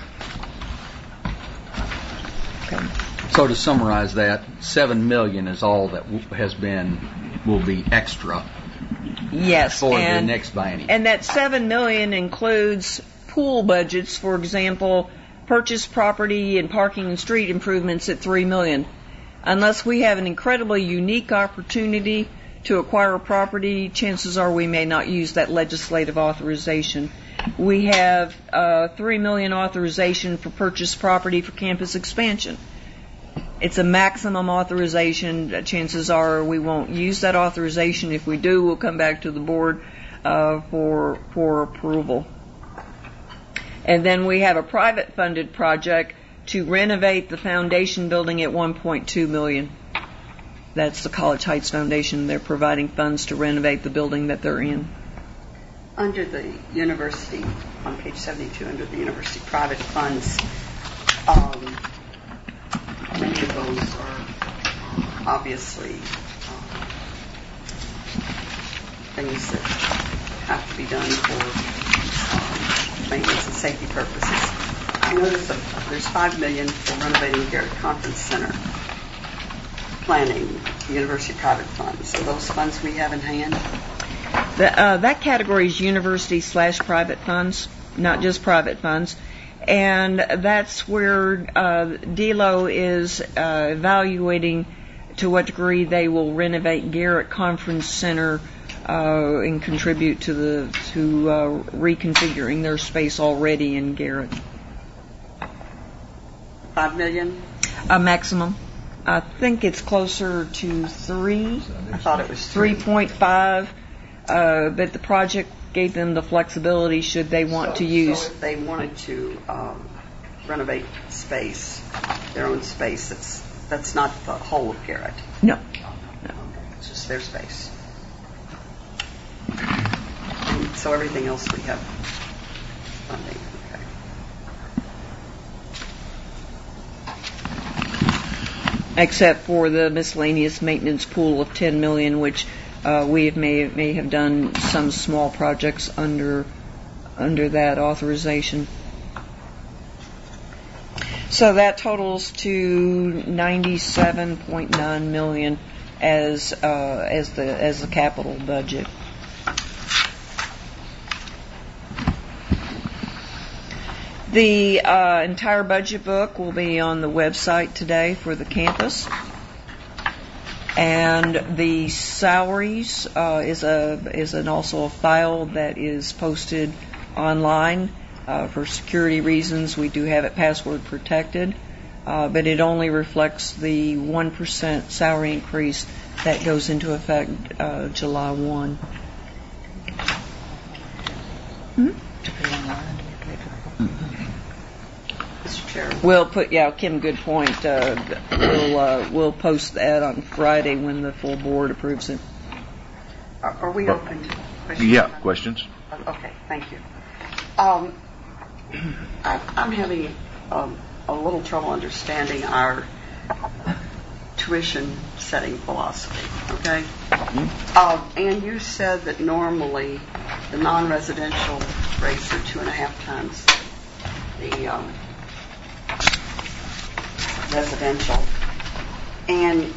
Okay. So to summarize that, seven million dollars is all that w- has been, will be extra Yes, for and, the next biennium. and that seven million dollars includes pool budgets, for example, purchase property and parking and street improvements at three million dollars. Unless we have an incredibly unique opportunity to acquire a property, chances are we may not use that legislative authorization. We have uh, three million dollars authorization for purchase property for campus expansion. It's a maximum authorization. Chances are we won't use that authorization. If we do, we'll come back to the board uh, for for approval. And then we have a private funded project to renovate the foundation building at one point two million dollars. That's the College Heights Foundation. They're providing funds to renovate the building that they're in. Under the university, on page seventy-two, under the university private funds, um, many of those are obviously um, things that have to be done for um, maintenance and safety purposes. I noticed that there's five million dollars for renovating Garrett Conference Center planning, university private funds. So those funds we have in hand? The, uh, that category is university slash private funds, not just private funds. And that's where uh, D L O is uh, evaluating to what degree they will renovate Garrett Conference Center uh, and contribute to the to uh, reconfiguring their space already in Garrett. Five million? A maximum. I think it's closer to three. I thought it was three point five. Uh, but the project gave them the flexibility should they want so, to use. So if they wanted to um, renovate space, their own space, that's that's not the whole of Garrett. No. no. Okay. It's just their space. And so everything else we have funding. Okay. Except for the miscellaneous maintenance pool of ten million dollars, which uh, we have may may have done some small projects under under that authorization. So that totals to ninety-seven point nine million dollars as uh, as the as the capital budget. The uh, entire budget book will be on the website today for the campus. And the salaries uh, is a is an also a file that is posted online uh, for security reasons. We do have it password protected, uh, but it only reflects the one percent salary increase that goes into effect uh, July first. Hmm? Mister Chair. We'll put, yeah, Kim, good point. Uh, we'll uh, we'll post that on Friday when the full board approves it. Are, are we open to questions? Yeah, questions? Okay, thank you. Um, I, I'm having um, a little trouble understanding our tuition setting philosophy, okay? Mm-hmm. Um, and you said that normally the non-residential rates are two and a half times the um, residential. And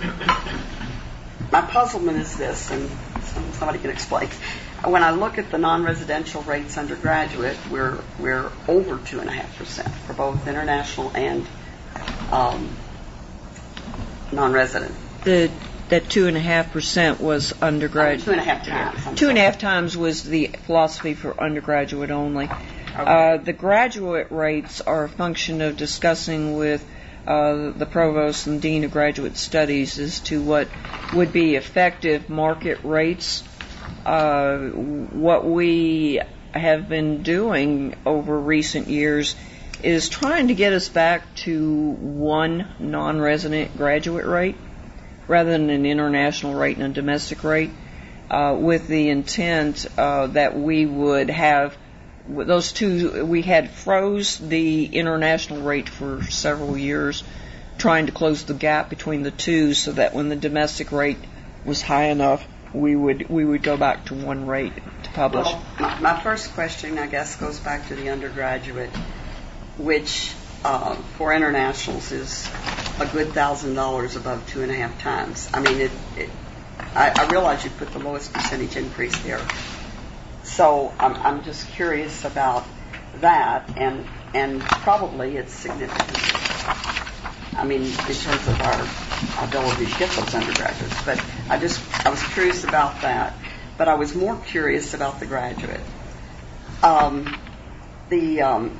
my puzzlement is this, and somebody can explain. When I look at the non-residential rates undergraduate, we're we're over two and a half percent for both international and um, non-resident. The that two and a half percent was undergraduate. Uh, two and a half times. I'm two and a sorry. half times was the philosophy for undergraduate only. Okay. Uh, the graduate rates are a function of discussing with uh, the provost and dean of graduate studies as to what would be effective market rates. Uh, what we have been doing over recent years is trying to get us back to one non-resident graduate rate rather than an international rate and a domestic rate, uh, with the intent uh, that we would have those two. We had froze the international rate for several years, trying to close the gap between the two so that when the domestic rate was high enough, we would we would go back to one rate to publish. Well, my, my first question, I guess, goes back to the undergraduate, which uh, for internationals is a good thousand dollars above two and a half times. I mean, it. it I, I realize you put the lowest percentage increase there, so I'm, I'm just curious about that, and and probably it's significant. I mean, in terms of our ability to get those undergraduates. But I just, I was curious about that. But I was more curious about the graduate. Um, the um,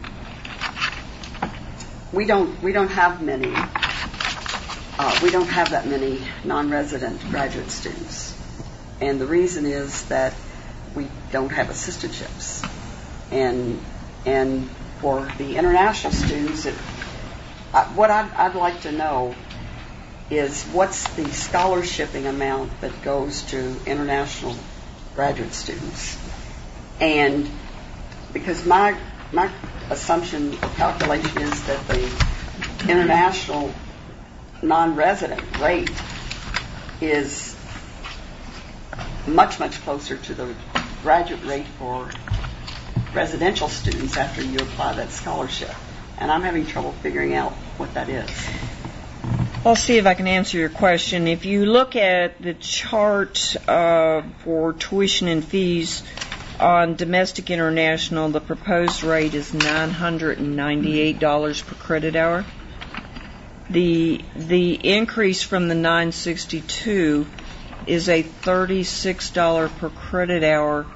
we don't we don't have many. Uh, we don't have that many non-resident graduate students, and the reason is that we don't have assistantships. And and for the international students, it, Uh, what I'd, I'd like to know is what's the scholarshiping amount that goes to international graduate students, And because my my assumption or calculation is that the international non-resident rate is much, much closer to the graduate rate for residential students after you apply that scholarship. And I'm having trouble figuring out what that is. I'll see if I can answer your question. If you look at the chart uh, for tuition and fees on domestic international, the proposed rate is nine hundred ninety-eight dollars per credit hour. The the increase from the nine sixty-two is a thirty-six dollars per credit hour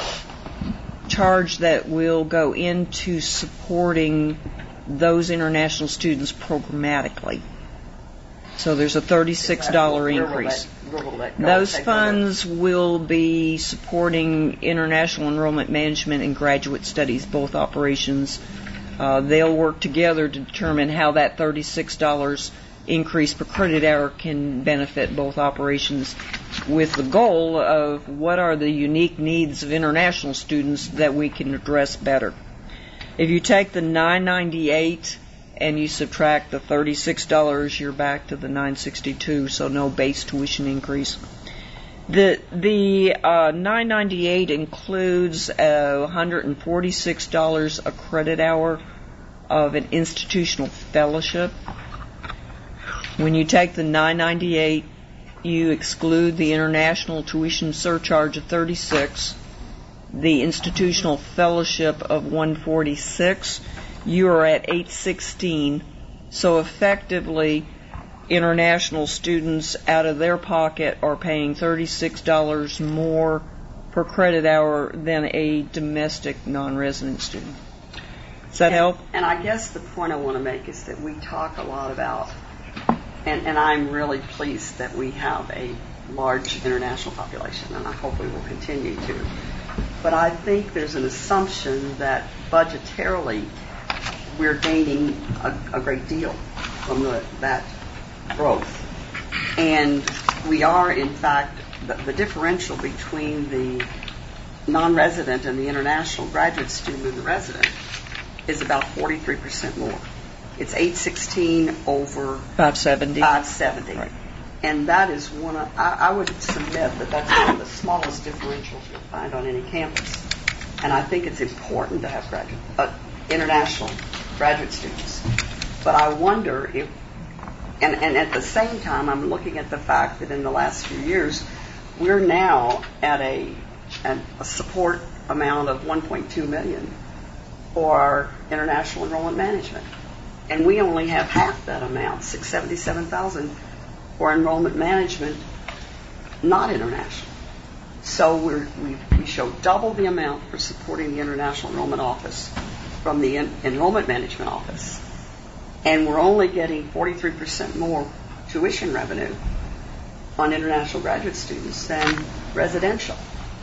charge that will go into supporting those international students programmatically. So there's a thirty-six dollars Where will increase. that- where will that go? Those Take funds will be supporting international enrollment management and graduate studies, both operations. Uh, they'll work together to determine how that thirty-six dollars increase per credit hour can benefit both operations, with the goal of what are the unique needs of international students that we can address better. If you take the nine ninety-eight and you subtract the thirty-six dollars, you're back to the nine sixty-two, so no base tuition increase. The the uh, nine ninety-eight includes uh, one hundred forty-six dollars a credit hour of an institutional fellowship. When you take the nine ninety-eight, you exclude the international tuition surcharge of thirty-six, the institutional fellowship of one forty-six. You are at eight sixteen. So effectively, international students out of their pocket are paying thirty-six dollars more per credit hour than a domestic non-resident student. Does that and, help? And I guess the point I want to make is that we talk a lot about, and, and I'm really pleased that we have a large international population, and I hope we will continue to. But I think there's an assumption that budgetarily we're gaining a, a great deal from the, that growth. And we are, in fact, the, the differential between the non-resident and the international graduate student and the resident is about forty-three percent more. It's eight sixteen over five seventy. five seventy. Right. And that is one of, I, I would submit that that's one of the smallest differentials you'll find on any campus. And I think it's important to have graduate, uh, international graduate students. But I wonder if, and, and at the same time, I'm looking at the fact that in the last few years, we're now at a, at a support amount of one point two million for international enrollment management. And we only have half that amount, six hundred seventy-seven thousand, for enrollment management, not international. So we're, we, we show double the amount for supporting the International Enrollment Office from the en- Enrollment Management Office. And we're only getting forty-three percent more tuition revenue on international graduate students than residential.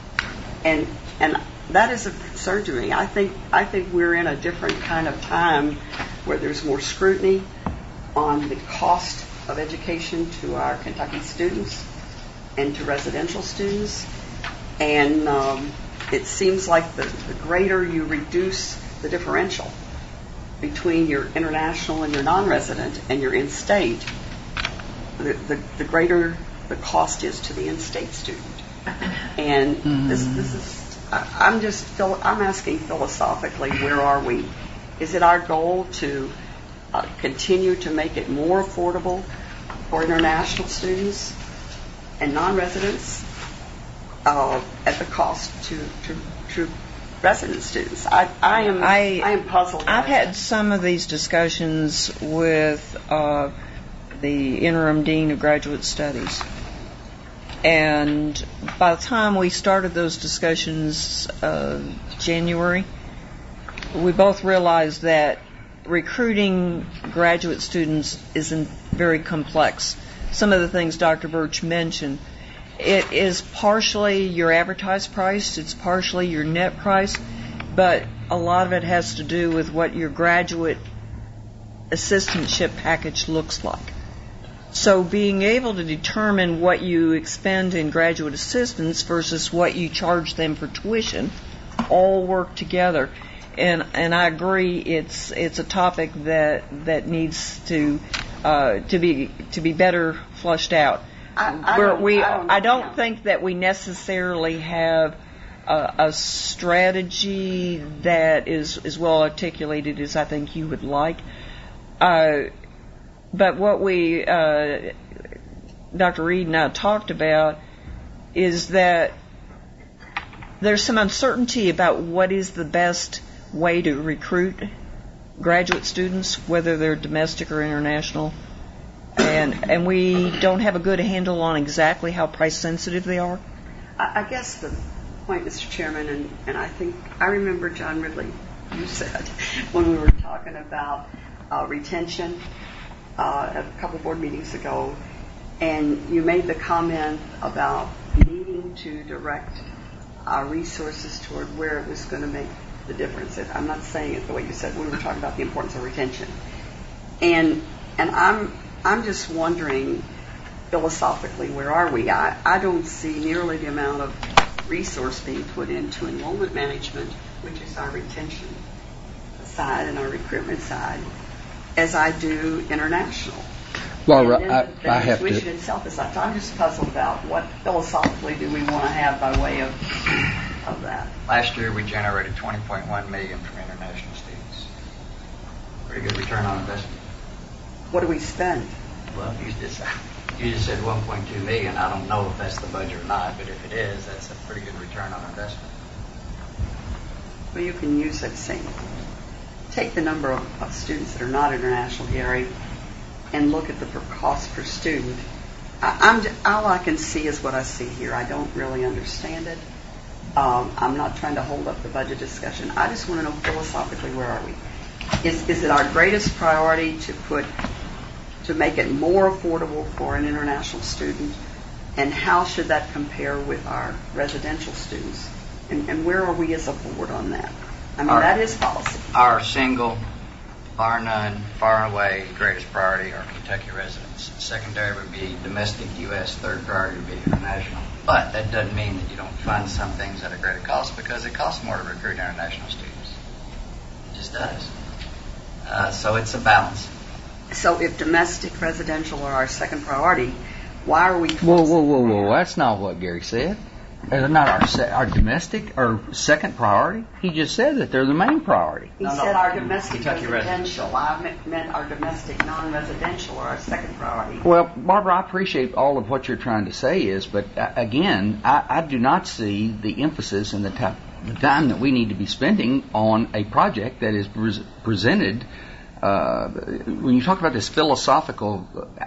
And and that is a concern to me. I think I think we're in a different kind of time where there's more scrutiny on the cost of education to our Kentucky students and to residential students. And um, it seems like the, the greater you reduce the differential between your international and your non-resident and your in-state, the, the, the greater the cost is to the in-state student. And mm-hmm. this, this is, I, I'm just, I'm asking philosophically, where are we? Is it our goal to uh, continue to make it more affordable for international students and non-residents uh, at the cost to, to, to resident students? I, I am I, I am puzzled. I've by had that. some of these discussions with uh, the interim dean of graduate studies, and by the time we started those discussions, uh, January, we both realized that recruiting graduate students isn't very complex. Some of the things Doctor Birch mentioned, it is partially your advertised price, it's partially your net price, but a lot of it has to do with what your graduate assistantship package looks like. So being able to determine what you expend in graduate assistance versus what you charge them for tuition all work together. And and I agree, it's it's a topic that that needs to uh, to be to be better flushed out. I, I Where don't, we I don't, I don't know. think that we necessarily have a, a strategy that is as well articulated as I think you would like. Uh, but what we uh, Doctor Reed and I talked about is that there's some uncertainty about what is the best way to recruit graduate students, whether they're domestic or international, and and we don't have a good handle on exactly how price sensitive they are. I, I guess the point, Mister Chairman, and, and I think I remember John Ridley, you said when we were talking about uh, retention uh, a couple board meetings ago, and you made the comment about needing to direct our resources toward where it was going to make the difference. I'm not saying it the way you said when we were talking about the importance of retention. And and I'm I'm just wondering philosophically, where are we? I, I don't see nearly the amount of resource being put into enrollment management, which is our retention side and our recruitment side, as I do international. Laura, and then I, the, the I have tuition to. itself is like, I'm just puzzled about what philosophically do we want to have by way of of that. Last year we generated twenty point one million dollars from international students. Pretty good return on investment. What do we spend? Well, you just, you just said one point two million dollars. I don't know if that's the budget or not, but if it is, that's a pretty good return on investment. Well, you can use that same. Take the number of, of students that are not international, Gary, and look at the per cost per student. I, I'm j- all I can see is what I see here. I don't really understand it. Um, I'm not trying to hold up the budget discussion. I just want to know philosophically, where are we? Is is it our greatest priority to put to make it more affordable for an international student, and how should that compare with our residential students? And, and where are we as a board on that? I mean, Our- that is policy. Our single, bar none, far and away greatest priority are Kentucky residents. Secondary would be domestic U S, third priority would be international. But that doesn't mean that you don't fund some things at a greater cost, because it costs more to recruit international students. It just does. Uh, so it's a balance. So if domestic residential are our second priority, why are we Whoa, closing? whoa, whoa, whoa! That's not what Gary said. They're not our se- our domestic or second priority. He just said that they're the main priority. He No, no, said our domestic Kentucky residential. I meant, meant our domestic non-residential are our second priority. Well, Barbara, I appreciate all of what you're trying to say is, but uh, again, I, I do not see the emphasis and the, ta- the time that we need to be spending on a project that is pres presented. Uh, when you talk about this philosophical,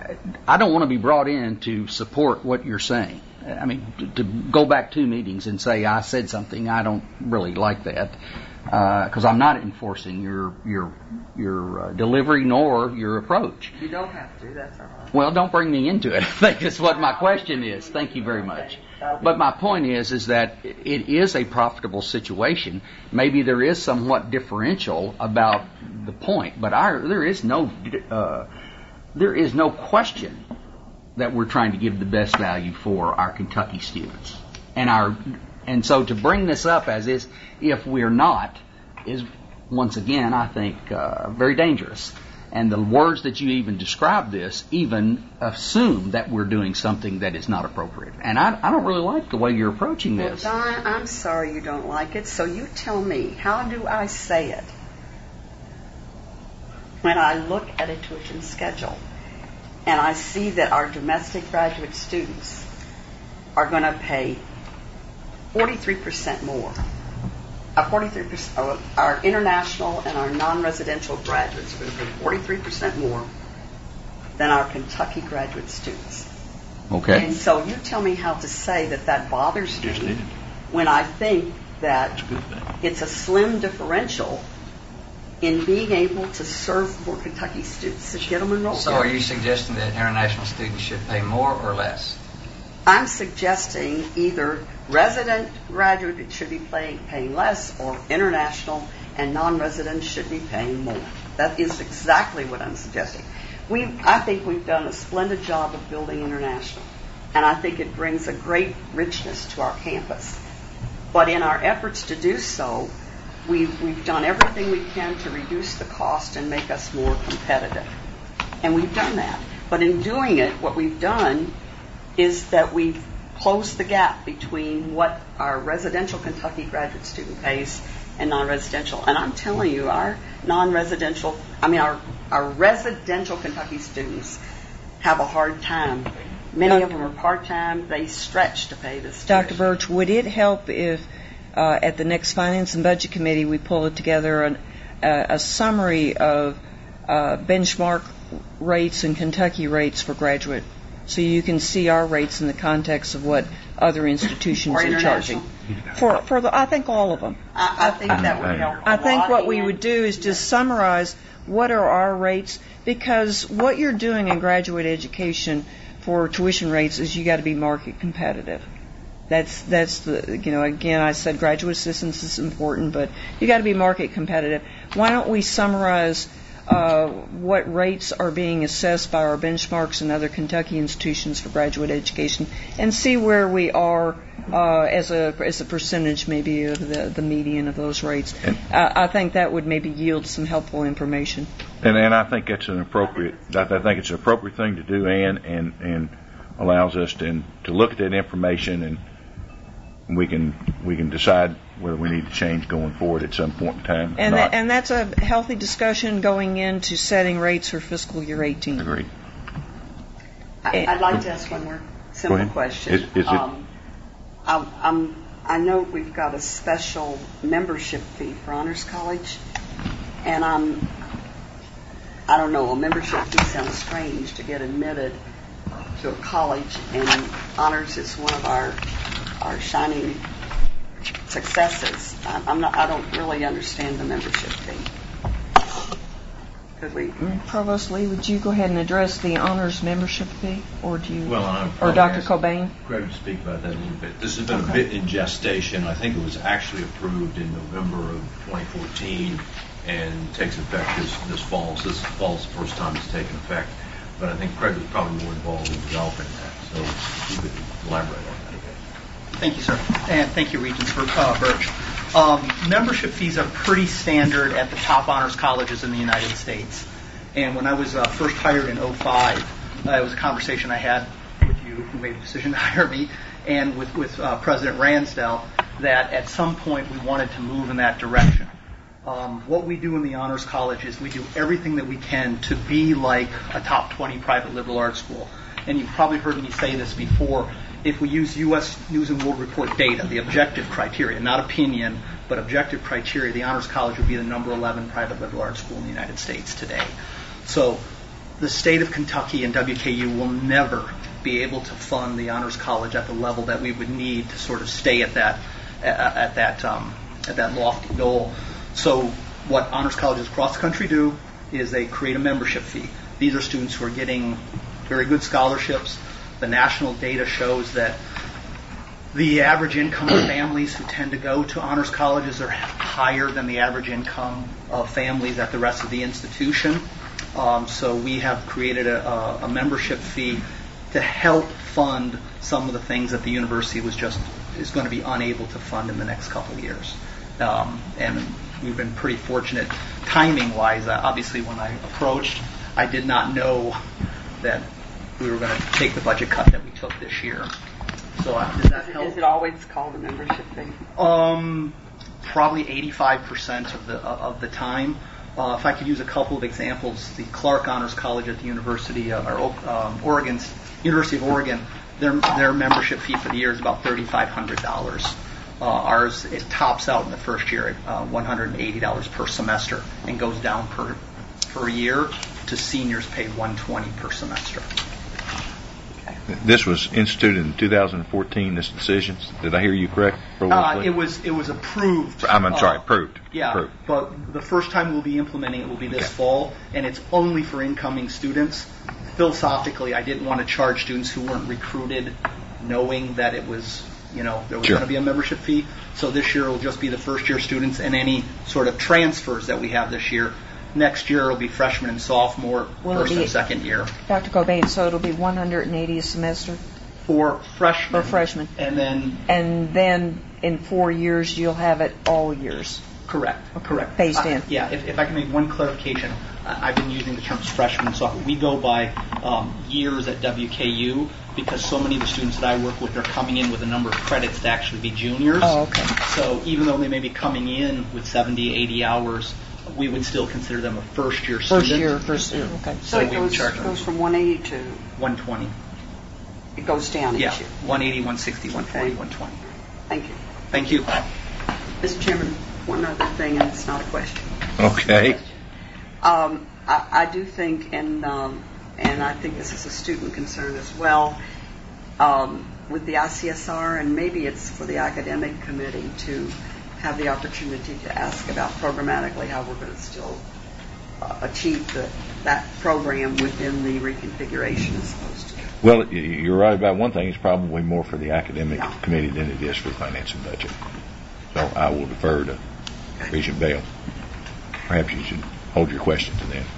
I don't want to be brought in to support what you're saying. I mean, to, to go back two meetings and say I said something, I don't really like that, because uh, I'm not enforcing your your your uh, delivery nor your approach. You don't have to. That's all right. Well, don't bring me into it. I think that's what my question is. Thank you very much. But my point is, is that it is a profitable situation. Maybe there is somewhat differential about the point, but our, there is no uh, there is no question that we're trying to give the best value for our Kentucky students, and our and so to bring this up as is if we're not is once again I think uh, very dangerous. And the words that you even describe this even assume that we're doing something that is not appropriate. And I, I don't really like the way you're approaching Well, this. Don, I'm sorry you don't like it, so you tell me, how do I say it when I look at a tuition schedule and I see that our domestic graduate students are going to pay forty-three percent more? Uh, forty-three percent, uh, our international and our non-residential graduates are going to pay forty-three percent more than our Kentucky graduate students. Okay. And so you tell me how to say that that bothers me when I think that it's a slim differential in being able to serve more Kentucky students to get them enrolled. So are you suggesting that international students should pay more or less? I'm suggesting either resident graduate should be paying, paying less, or international and non-resident should be paying more. That is exactly what I'm suggesting. We, I think we've done a splendid job of building international, and I think it brings a great richness to our campus. But in our efforts to do so, we've, we've done everything we can to reduce the cost and make us more competitive. And we've done that. But in doing it, what we've done is that we've closed the gap between what our residential Kentucky graduate student pays and non-residential. And I'm telling you, our non-residential, I mean, our, our residential Kentucky students have a hard time. Many of them are part-time. They stretch to pay this Doctor tuition. Birch, would it help if uh, at the next Finance and Budget Committee we pull together an, uh, a summary of uh, benchmark rates and Kentucky rates for graduate, so you can see our rates in the context of what other institutions Or are charging? international. For, for the, I think all of them. I, I think that would help a I think lot, what we and- would do is just summarize what are our rates, because what you're doing in graduate education for tuition rates is you got to be market competitive. That's that's the you know again I said graduate assistance is important, but you got to be market competitive. Why don't we summarize uh, what rates are being assessed by our benchmarks and other Kentucky institutions for graduate education, and see where we are uh, as a as a percentage maybe of the, the median of those rates. And- Uh, I think that would maybe yield some helpful information. And, and I think that's an appropriate. I I think it's an appropriate thing to do, and and and allows us to to look at that information, and we can we can decide whether we need to change going forward at some point in time. or And not. that, and that's a healthy discussion going into setting rates for fiscal year eighteen. Agreed. I- I'd like to ask one more simple ahead. question. Is- is it- Um, I'm, I'm, I know we've got a special membership fee for Honors College, and I'm, I don't know, a membership fee sounds strange to get admitted to a college, and Honors is one of our, our shining successes. I'm I'm not, I don't really understand the membership fee. Could we? Provost Lee, would you go ahead and address the honors membership fee, or do you, Well, I'm or probably Doctor asking Cobain? Greg to speak about that a little bit. This has been Okay. a bit in gestation. I think it was actually approved in November of twenty fourteen and takes effect this, this fall. So this fall is the first time it's taken effect. But I think Craig was probably more involved in developing that. So if you could elaborate on that. Thank you, sir. And thank you, Regents for, uh, Birch. Um, membership fees are pretty standard at the top honors colleges in the United States. And when I was uh, first hired in oh five, uh, it was a conversation I had with you who made the decision to hire me, and with, with uh, President Ransdell, that at some point we wanted to move in that direction. Um, what we do in the Honors College is we do everything that we can to be like a top twenty private liberal arts school. And you've probably heard me say this before. If we use U S News and World Report data, the objective criteria, not opinion, but objective criteria, the Honors College would be the number eleven private liberal arts school in the United States today. So the state of Kentucky and W K U will never be able to fund the Honors College at the level that we would need to sort of stay at that at, at that um, at that lofty goal. So what Honors Colleges across the country do is they create a membership fee. These are students who are getting very good scholarships. The national data shows that the average income of families who tend to go to honors colleges are higher than the average income of families at the rest of the institution. Um, so we have created a, a, a membership fee to help fund some of the things that the university was just is going to be unable to fund in the next couple of years. Um, and we've been pretty fortunate timing-wise. Uh, obviously, when I approached, I did not know that we were going to take the budget cut that we took this year. So uh, does that help? Is it always called a membership fee? Um, probably eighty-five percent of the of the time. Uh, if I could use a couple of examples, the Clark Honors College at the University of or, um, Oregon's University of Oregon, their their membership fee for the year is about thirty-five hundred dollars. Uh, ours it tops out in the first year at uh, one hundred eighty dollars per semester and goes down per per year to seniors pay one hundred twenty dollars per semester. This was instituted in two thousand fourteen. This decision. Did I hear you correct? Uh, it was it was approved. I'm, I'm sorry, uh, approved. Yeah, Approved. but the first time we'll be implementing it will be this Okay. fall, and it's only for incoming students. Philosophically, I didn't want to charge students who weren't recruited, knowing that it was, you know, there was Sure. going to be a membership fee. So this year will just be the first year students and any sort of transfers that we have this year. Next year it'll be freshman and sophomore, Will it first be- and second year. Doctor Cobain, so it'll be one hundred eighty a semester For freshmen. for freshmen. And then And then in four years you'll have it all years. Correct, correct. Phased in. Uh, yeah, if, if I can make one clarification, I- I've been using the terms freshman sophomore. We go by um, years at W K U because so many of the students that I work with are coming in with a number of credits to actually be juniors. Oh, okay. So even though they may be coming in with seventy, eighty hours, we would still consider them a first year student. First year, first year, okay. So it we would goes, charge them goes from one eighty to, one twenty. it goes down each Yeah, year. one eighty, one sixty, one forty, Okay. one twenty. Thank you. Thank you. Mister Chairman, one other thing, and it's not a question. Okay. Um, I, I do think, and um, and I think this is a student concern as well, um, with the I C S R, and maybe it's for the academic committee to have the opportunity to ask about programmatically how we're going to still uh, achieve the, that program within the reconfiguration as opposed to. Well, y- you're right about one thing. It's probably more for the academic Yeah. committee than it is for the finance and budget. So I will defer to Regent Bell. Perhaps you should hold your question to them.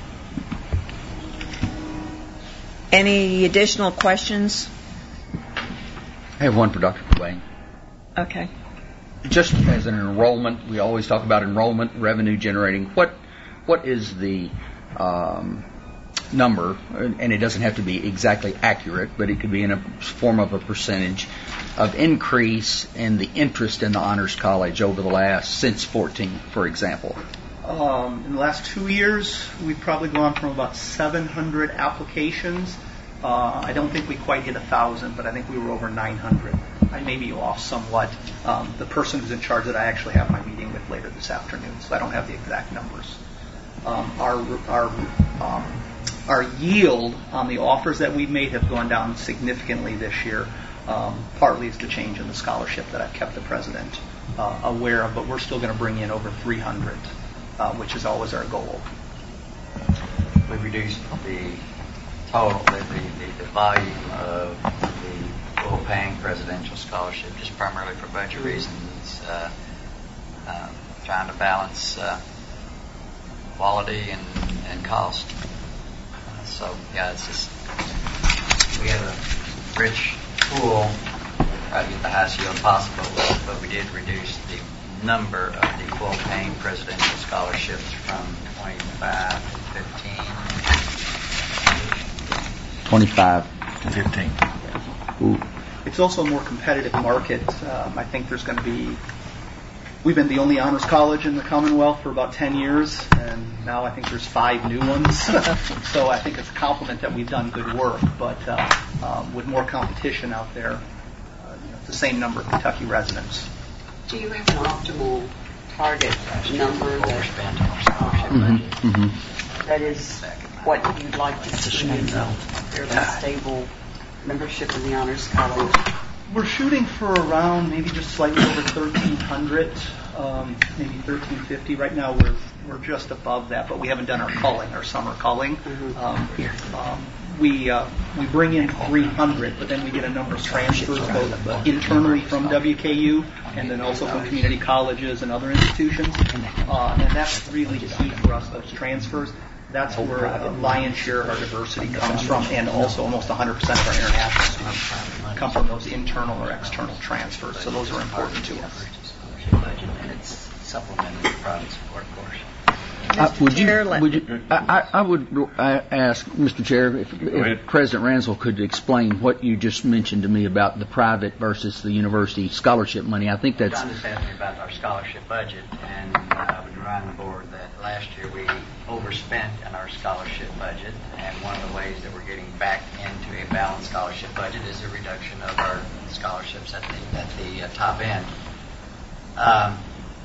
Any additional questions? I have one for Doctor Wayne. Okay. Just as an enrollment, we always talk about enrollment, revenue generating. What what is the um, number? And it doesn't have to be exactly accurate, but it could be in a form of a percentage of increase in the interest in the Honors College over the last since fourteen, for example. Um, in the last two years, we've probably gone from about seven hundred applications. Uh, I don't think we quite hit one thousand, but I think we were over nine hundred. I may be off somewhat. Um, the person who's in charge that I actually have my meeting with later this afternoon, so I don't have the exact numbers. Um, our our um, our yield on the offers that we've made have gone down significantly this year. Um, partly it's the change in the scholarship that I've kept the president uh, aware of, but we're still going to bring in over three hundred. Uh, which is always our goal. We reduced the total, the, the, the volume of the full-paying presidential scholarship just primarily for budget reasons, uh, uh, trying to balance uh, quality and, and cost. Uh, so, yeah, it's just, we have a rich pool, try to get the highest yield possible, but we did reduce the number of the full-paying presidential scholarships from twenty-five to fifteen. twenty-five to fifteen. Ooh. It's also a more competitive market. Um, I think there's going to be, we've been the only honors college in the Commonwealth for about ten years, and now I think there's five new ones. So I think it's a compliment that we've done good work, but uh, um, with more competition out there, uh, you know, it's the same number of Kentucky residents. Do you have an optimal target number that, Overspent on our scholarship budget. Mm-hmm. that is what you'd like to see in a fairly stable membership in the Honors College? We're shooting for around maybe just slightly over thirteen hundred, um, maybe thirteen fifty. Right now we're we're just above that, but we haven't done our culling, our summer culling. Mhm. Um, um, we uh, we bring in three hundred, but then we get a number of transfers both internally from W K U and then also from community colleges and other institutions. Uh, and that's really key for us, those transfers. That's where the lion's share of our diversity comes from, and also almost one hundred percent of our international students come from those internal or external transfers. So those are important to us. Budget, and it's supplemented with private support, of course. Uh, would you, Chair, let- would you, I, I I would uh, ask, Mister Chair, if, ahead. if President Ransell could explain what you just mentioned to me about the private versus the university scholarship money. I think that's... John just asked me about our scholarship budget, and uh, I would remind the board that last year we overspent in our scholarship budget, and one of the ways that we're getting back into a balanced scholarship budget is a reduction of our scholarships at the, at the uh, top end. Um,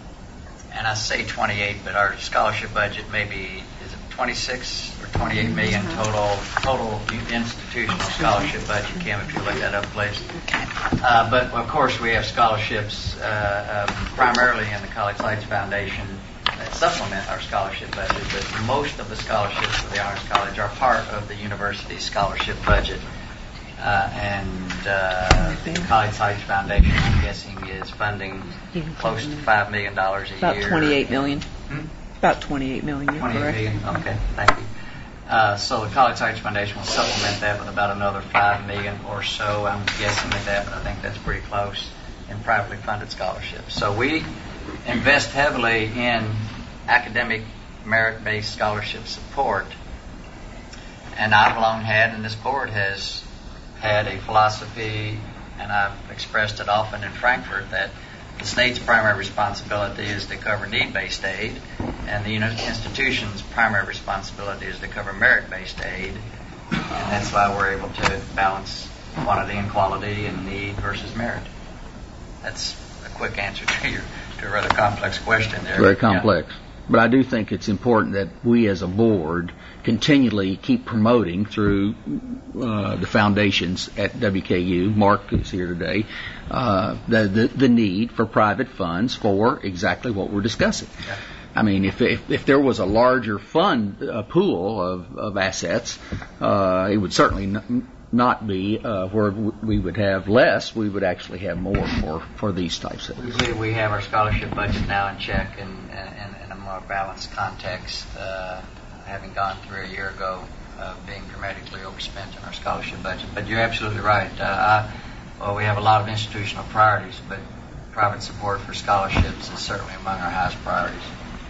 and I say twenty-eight, but our scholarship budget maybe is it twenty-six or twenty-eight million total total institutional scholarship budget. Kim, if you look that up, please. Uh, but of course, we have scholarships uh, um, primarily in the College Lights Foundation that supplement our scholarship budget. But most of the scholarships for the Honors College are part of the university scholarship budget. Uh, and uh, the College Lights Foundation, I'm guessing, is funding close to five million dollars a About year. twenty-eight million. Hmm? About twenty-eight million, you're twenty-eight correct. million. Okay, thank you. Uh, so the College Lights Foundation will supplement that with about another five million or so. I'm guessing at that, but I think that's pretty close. in privately funded scholarships. So we invest heavily in academic merit-based scholarship support. And I've long had, and this board has had a philosophy, and I've expressed it often in Frankfurt, that the state's primary responsibility is to cover need-based aid, and the institution's primary responsibility is to cover merit-based aid. And that's why we're able to balance quantity and quality and need versus merit. That's a quick answer to your to a rather complex question there. Very complex. Yeah. But I do think it's important that we as a board continually keep promoting through uh, the foundations at W K U, Mark is here today, uh, the, the the need for private funds for exactly what we're discussing. Yeah. I mean, if, if if there was a larger fund uh, pool of, of assets, uh, it would certainly n- not be uh, where we would have less. We would actually have more for, for these types of things. We believe we have our scholarship budget now in check and in a more balanced context, uh, having gone through a year ago uh, being dramatically overspent in our scholarship budget. But you're absolutely right. Uh, I, well, we have a lot of institutional priorities, but private support for scholarships is certainly among our highest priorities.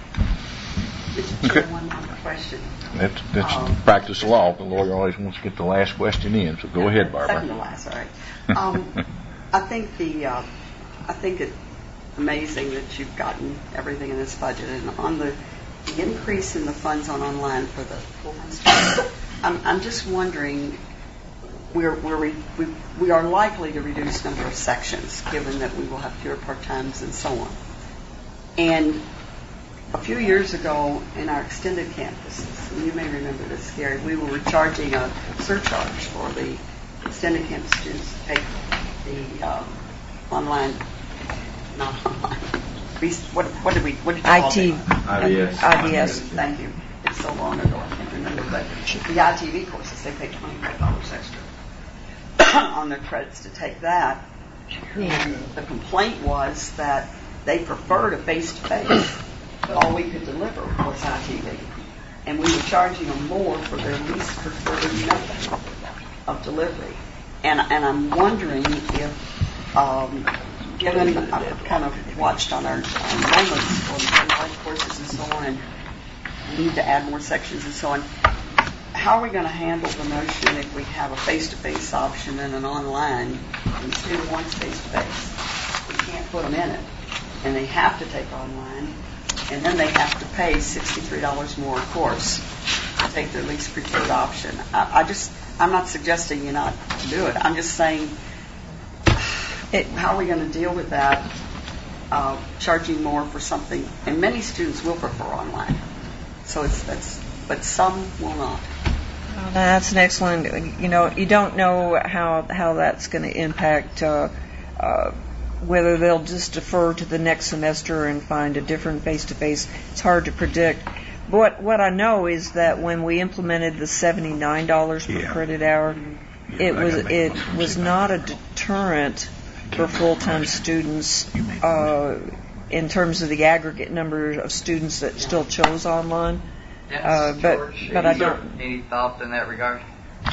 Okay. One more question. That's, that's um, practice law. The lawyer always wants to get the last question in, so go ahead, Barbara. Second to last, all right. Um, I think the uh, I think it's amazing that you've gotten everything in this budget, and on the, the increase in the funds on online for the full-time students. I'm, I'm just wondering, we're, we're re, we we are likely to reduce number of sections, given that we will have fewer part-times and so on. And a few years ago, in our extended campuses, and you may remember this, Gary, we were charging a surcharge for the extended campus students to take the um, online, not online. What, what did we? What did you call I T. it? I B S. I B S. Thank you. It's so long ago, I can't remember. But the I T V courses, they pay twenty-five dollars extra on their credits to take that. And the complaint was that they preferred a face-to-face. All we could deliver was I T V. And we were charging them more for their least preferred method of delivery. And, and I'm wondering if, um, given I've kind of watched on our enrollments for the online courses and so on, and we need to add more sections and so on, how are we going to handle the notion if we have a face-to-face option and an online, and the student wants face-to-face? We can't put them in it, and they have to take online. And then they have to pay sixty-three dollars more a course to take their least preferred option. I, I just, I'm not suggesting you not do it. I'm just saying, it, how are we going to deal with that, uh, charging more for something? And many students will prefer online. So it's, that's, but some will not. Well, that's an excellent, you know, you don't know how, how that's going to impact uh, uh, whether they'll just defer to the next semester and find a different face-to-face. It's hard to predict. But what, what I know is that when we implemented the seventy-nine dollars per Yeah. credit hour, it was it was not a deterrent for full-time students uh, in terms of the aggregate number of students that still chose online. Yes, Uh, but- George, but I any- don't- Any thought in that regard?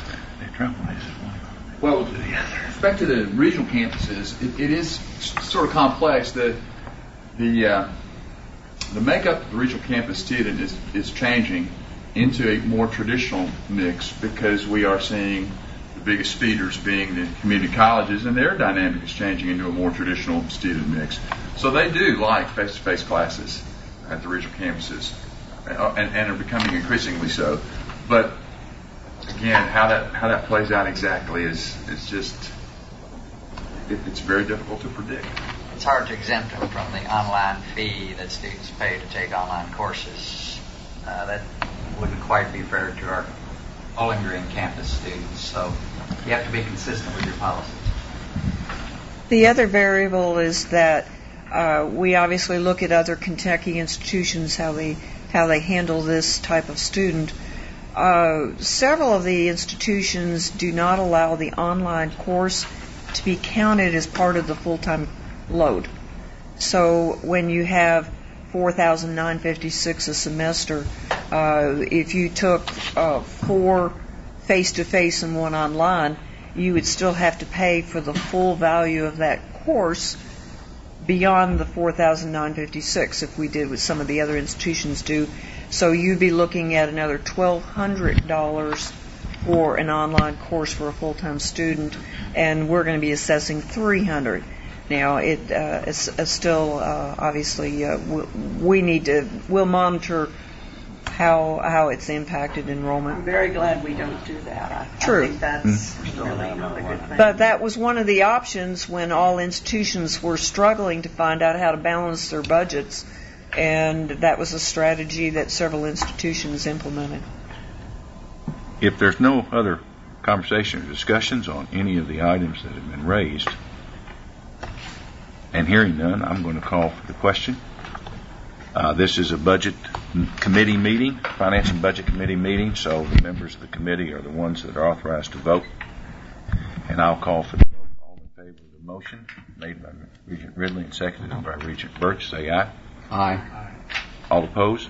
Well, with respect to the regional campuses, it, it is sort of complex. The the uh, the makeup of the regional campus student is is changing into a more traditional mix because we are seeing the biggest feeders being the community colleges, and their dynamic is changing into a more traditional student mix. So they do like face-to-face classes at the regional campuses, uh, and, and are becoming increasingly so. But again, how that how that plays out exactly is is just it, it's very difficult to predict. It's hard to exempt them from the online fee that students pay to take online courses. Uh, that wouldn't quite be fair to our Bowling Green campus students. So you have to be consistent with your policies. The other variable is that uh, we obviously look at other Kentucky institutions, how they how they handle this type of student. Uh, several of the institutions do not allow the online course to be counted as part of the full-time load. So when you have four thousand nine hundred fifty-six dollars a semester, uh, if you took uh, four face-to-face and one online, you would still have to pay for the full value of that course beyond the four thousand nine hundred fifty-six if we did what some of the other institutions do. So you'd be looking at another twelve hundred dollars for an online course for a full-time student, and we're going to be assessing three hundred dollars. Now, it uh, is, is still uh, obviously uh, we, we need to we'll monitor how how it's impacted enrollment. I'm very glad we don't do that. I, True. I think that's mm-hmm. really not a good thing. But that was one of the options when all institutions were struggling to find out how to balance their budgets, and that was a strategy that several institutions implemented. If there's no other conversation or discussions on any of the items that have been raised, and hearing none, I'm going to call for the question. Uh, this is a budget committee meeting, finance and budget committee meeting, so the members of the committee are the ones that are authorized to vote. And I'll call for the vote. All in favor of the motion made by Regent Ridley and seconded by Regent Birch, say aye. Aye. All opposed?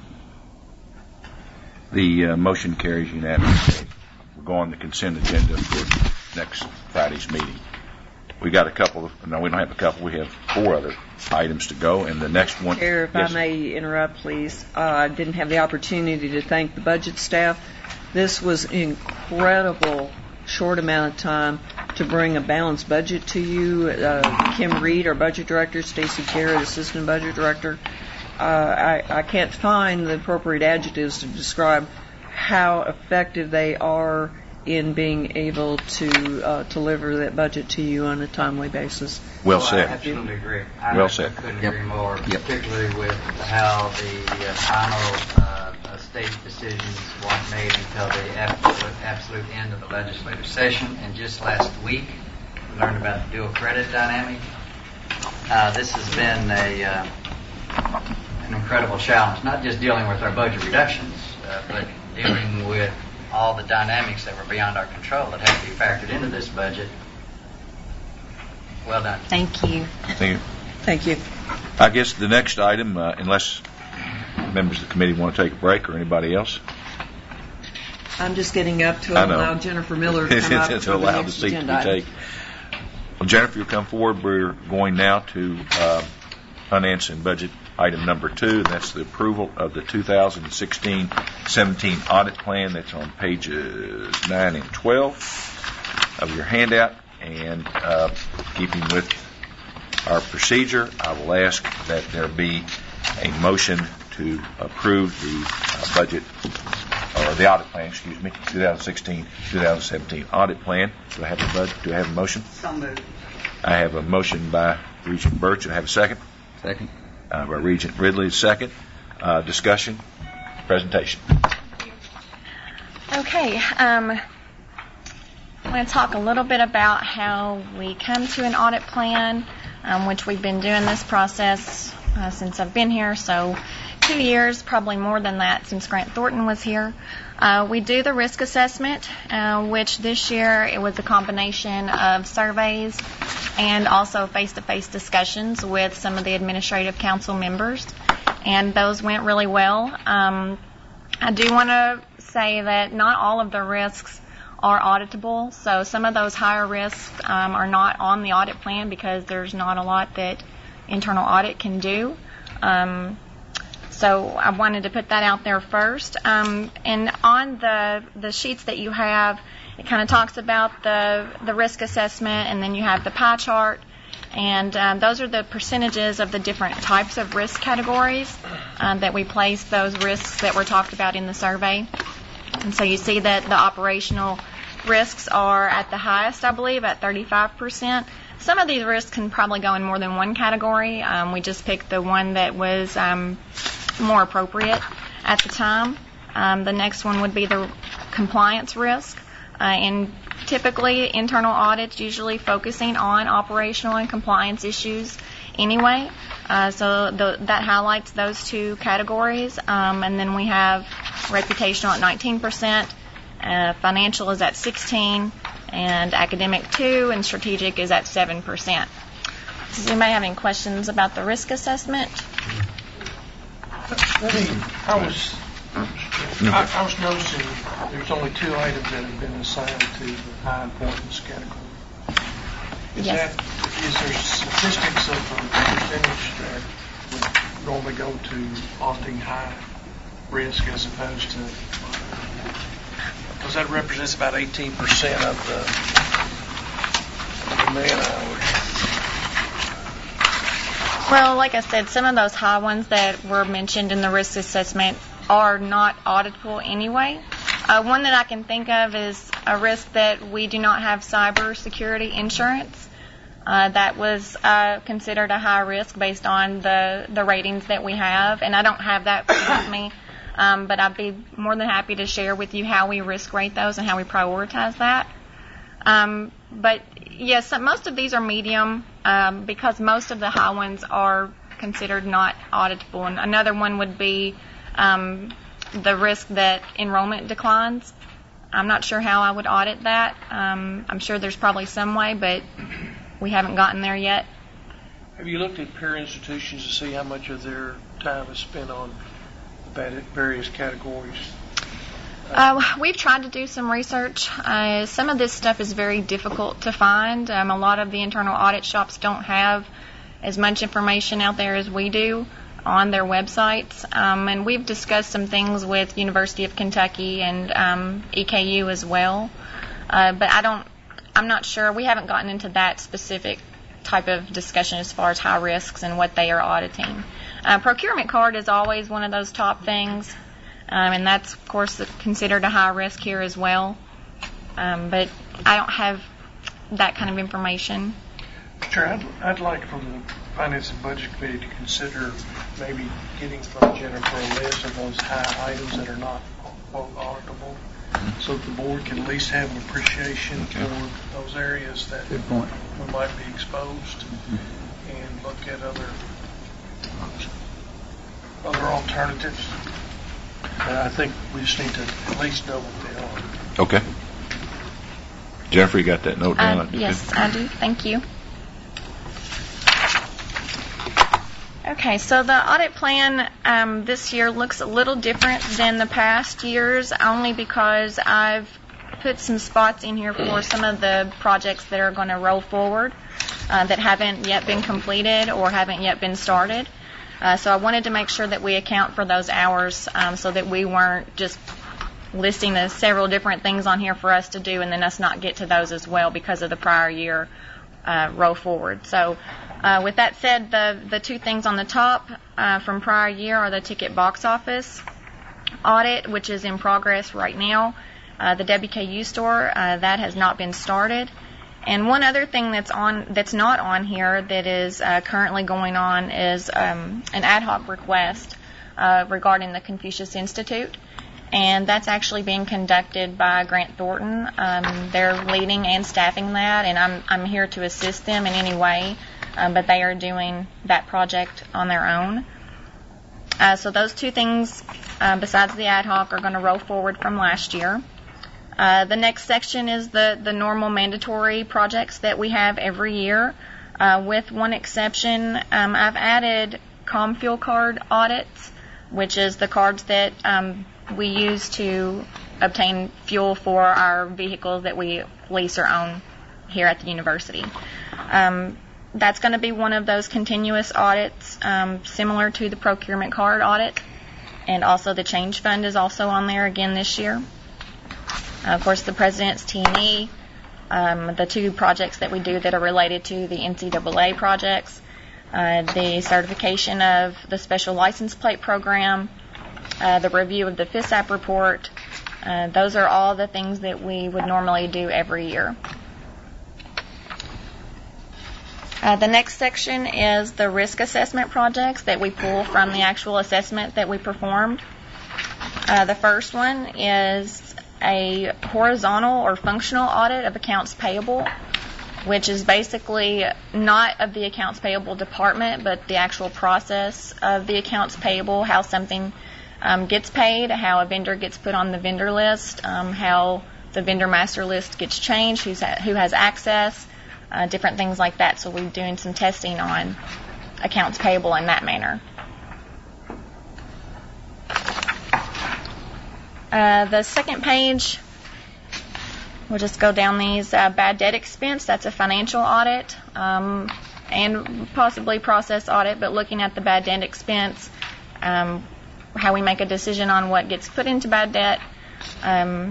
The uh, motion carries unanimously. We'll go on the consent agenda for next Friday's meeting. We got a couple of, no, we don't have a couple, we have four other items to go, and the next one. Chair, if yes. I may interrupt, please. Uh, I didn't have the opportunity to thank the budget staff. This was an incredible short amount of time to bring a balanced budget to you. Uh, Kim Reed, our budget director, Stacy Garrett, assistant budget director. Uh, I, I can't find the appropriate adjectives to describe how effective they are in being able to uh, deliver that budget to you on a timely basis. Well Well, said. I absolutely agree. I Well said. couldn't Yep. agree more, Yep. particularly with how the uh, final uh, uh, state decisions weren't made until the absolute, absolute end of the legislative session. And just last week, we learned about the dual credit dynamic. Uh, this has been a uh, an incredible challenge, not just dealing with our budget reductions, uh, but dealing with all the dynamics that were beyond our control that had to be factored into this budget. Well done. Thank you. Thank you. Thank you. I guess the next item, uh, unless members of the committee want to take a break or anybody else. I'm just getting up to I know. allow Jennifer Miller to come up It's for the allowed the next seat to agenda be item. taken. Well, Jennifer, you'll come forward. We're going now to uh, finance and budget item number two, and that's the approval of the two thousand sixteen seventeen audit plan. That's on pages nine and twelve of your handout. And uh, keeping with our procedure, I will ask that there be a motion to approve the uh, budget, or the audit plan, excuse me, twenty sixteen twenty seventeen audit plan. Do I have a budget? Do I have a motion? So moved. I have a motion by Regent Birch. Do I have a second? Second. Uh, by Regent Ridley, second. Uh, discussion, presentation. Okay. Um, I'm going to talk a little bit about how we come to an audit plan, um, which we've been doing this process uh, since I've been here, so two years, probably more than that since Grant Thornton was here. Uh, we do the risk assessment, uh, which this year it was a combination of surveys and also face-to-face discussions with some of the administrative council members, and those went really well. Um, I do want to say that not all of the risks are auditable, so some of those higher risks um, are not on the audit plan because there's not a lot that internal audit can do. Um, so I wanted to put that out there first. Um, and on the the sheets that you have, it kind of talks about the the risk assessment, and then you have the pie chart, and um, those are the percentages of the different types of risk categories um, that we place those risks that were talked about in the survey. And so you see that the operational risks are at the highest, I believe, at thirty-five percent. Some of these risks can probably go in more than one category. Um, we just picked the one that was um, more appropriate at the time. Um, the next one would be the compliance risk. Uh, and typically, internal audits usually focusing on operational and compliance issues anyway. Uh, so the, that highlights those two categories. Um, and then we have reputational at nineteen percent, uh, financial is at sixteen percent, and academic two, and strategic is at seven percent. Does anybody have any questions about the risk assessment? Let me, I was, I, I was noticing there's only two items that have been assigned to the high importance category. Is Yes. that, is there statistics of the percentage that would normally go to opting high risk as opposed to, because that represents about eighteen percent of the, of the man hours. Well, like I said, some of those high ones that were mentioned in the risk assessment are not auditable anyway. Uh, one that I can think of is a risk that we do not have cyber security insurance. Uh, that was uh, considered a high risk based on the, the ratings that we have, and I don't have that with me, um, but I'd be more than happy to share with you how we risk rate those and how we prioritize that. Um, but yes, most of these are medium um, because most of the high ones are considered not auditable. And another one would be um, the risk that enrollment declines. I'm not sure how I would audit that. Um, I'm sure there's probably some way, but we haven't gotten there yet. Have you looked at peer institutions to see how much of their time is spent on the various categories? Uh, we've tried to do some research. Uh, some of this stuff is very difficult to find. Um, a lot of the internal audit shops don't have as much information out there as we do on their websites. Um, and we've discussed some things with University of Kentucky and um, E K U as well. Uh, but I don't, I'm not sure. We haven't gotten into that specific type of discussion as far as high risks and what they are auditing. Uh, procurement card is always one of those top things. Um, and that's, of course, considered a high risk here as well. Um, but I don't have that kind of information. Sure, I'd, I'd like from the Finance and Budget Committee to consider maybe getting from Jennifer a list of those high items that are not, quote, auditable, so that the board can at least have an appreciation Okay. for those areas that Good point. we might be exposed, and look at other other alternatives. Uh, I think we just need to at least know what they are. Okay. Jennifer, you got that note down? Uh, yes, I do. Thank you. Okay, so the audit plan um, this year looks a little different than the past years, only because I've put some spots in here for some of the projects that are going to roll forward uh, that haven't yet been completed or haven't yet been started. Uh, so I wanted to make sure that we account for those hours um, so that we weren't just listing the several different things on here for us to do and then us not get to those as well because of the prior year uh, roll forward. So uh, with that said, the, the two things on the top uh, from prior year are the ticket box office audit, which is in progress right now. Uh, the W K U store, uh, that has not been started. And one other thing that's on that's not on here that is uh, currently going on is um, an ad hoc request uh, regarding the Confucius Institute, and that's actually being conducted by Grant Thornton. Um, they're leading and staffing that, and I'm I'm here to assist them in any way, um, but they are doing that project on their own. Uh, so those two things, uh, besides the ad hoc, are going to roll forward from last year. Uh, the next section is the, the normal mandatory projects that we have every year, uh, with one exception. Um, I've added ComFuel card audits, which is the cards that um, we use to obtain fuel for our vehicles that we lease or own here at the university. Um, that's going to be one of those continuous audits, um, similar to the procurement card audit, and also the change fund is also on there again this year. Uh, of course, the President's T and E, um, the two projects that we do that are related to the N C double A projects, uh, the certification of the Special License Plate Program, uh, the review of the FISAP report. Uh, those are all the things that we would normally do every year. Uh, the next section is the risk assessment projects that we pull from the actual assessment that we performed. Uh, the first one is a horizontal or functional audit of accounts payable, which is basically not of the accounts payable department, but the actual process of the accounts payable, how something um, gets paid, how a vendor gets put on the vendor list, um, how the vendor master list gets changed, who's ha- who has access, uh, different things like that. So we're doing some testing on accounts payable in that manner. Uh, the second page we'll just go down these. Uh, bad debt expense, that's a financial audit, um, and possibly process audit, but looking at the bad debt expense, um, how we make a decision on what gets put into bad debt. Um,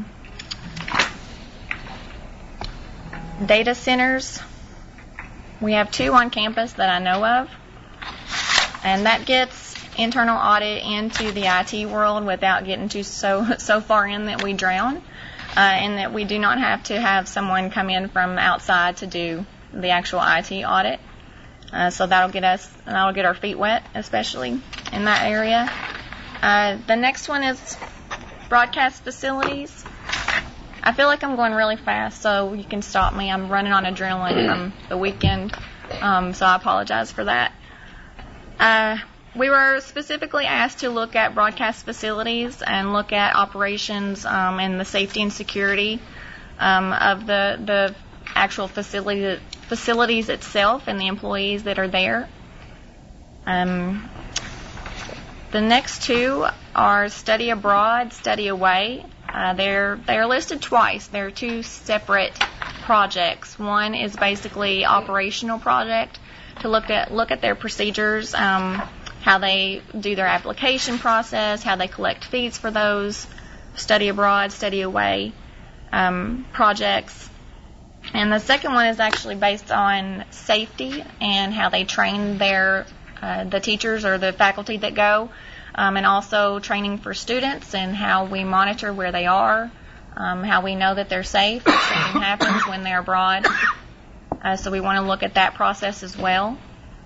data centers, we have two on campus that I know of, and that gets internal audit into the I T world without getting too so so far in that we drown, uh, and that we do not have to have someone come in from outside to do the actual I T audit. Uh, so that'll get us, that'll get our feet wet, especially in that area. Uh, the next one is broadcast facilities. I feel like I'm going really fast, so you can stop me. I'm running on adrenaline from the weekend, um, so I apologize for that. Uh, we were specifically asked to look at broadcast facilities and look at operations um, and the safety and security um, of the the actual facility, facilities itself and the employees that are there. Um, the next two are study abroad, study away. Uh, they're they're listed twice. They're two separate projects. One is basically operational project to look at look at their procedures, um, how they do their application process, how they collect fees for those study abroad, study away um, projects. And the second one is actually based on safety and how they train their uh, the teachers or the faculty that go. Um, and also training for students and how we monitor where they are, um, how we know that they're safe if something happens when they're abroad. Uh, so we want to look at that process as well.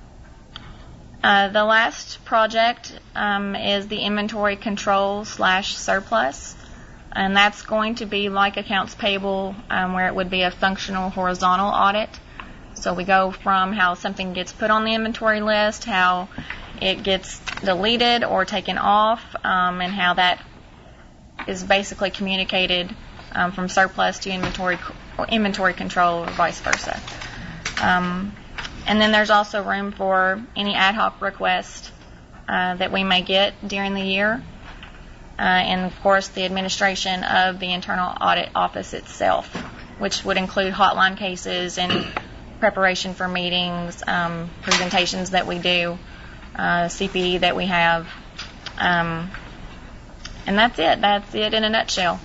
Uh, the last project um, is the inventory control slash surplus, and that's going to be like accounts payable, um, where it would be a functional horizontal audit. So we go from how something gets put on the inventory list, how it gets deleted or taken off, um, and how that is basically communicated um, from surplus to inventory or inventory control or vice versa. Um, and then there's also room for any ad hoc request uh, that we may get during the year, uh, and of course the administration of the internal audit office itself, which would include hotline cases and preparation for meetings, um, presentations that we do, uh, C P E that we have, um, and that's it. That's it in a nutshell.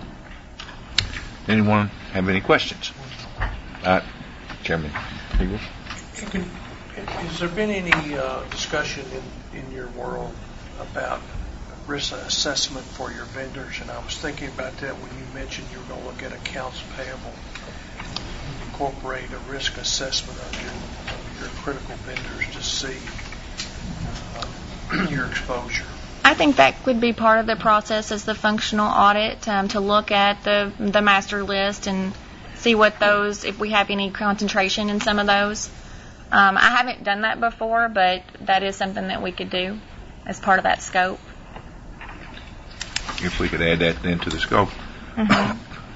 Anyone have any questions? Uh, Chairman Eagle? Has there been any uh, discussion in, in your world about risk assessment for your vendors? And I was thinking about that when you mentioned you were going to look at accounts payable, incorporate a risk assessment of your, of your critical vendors to see uh, your exposure. I think that would be part of the process as the functional audit, um, to look at the the master list and see what those, if we have any concentration in some of those. Um, I haven't done that before, but that is something that we could do as part of that scope. If we could add that then to the scope. Mm-hmm.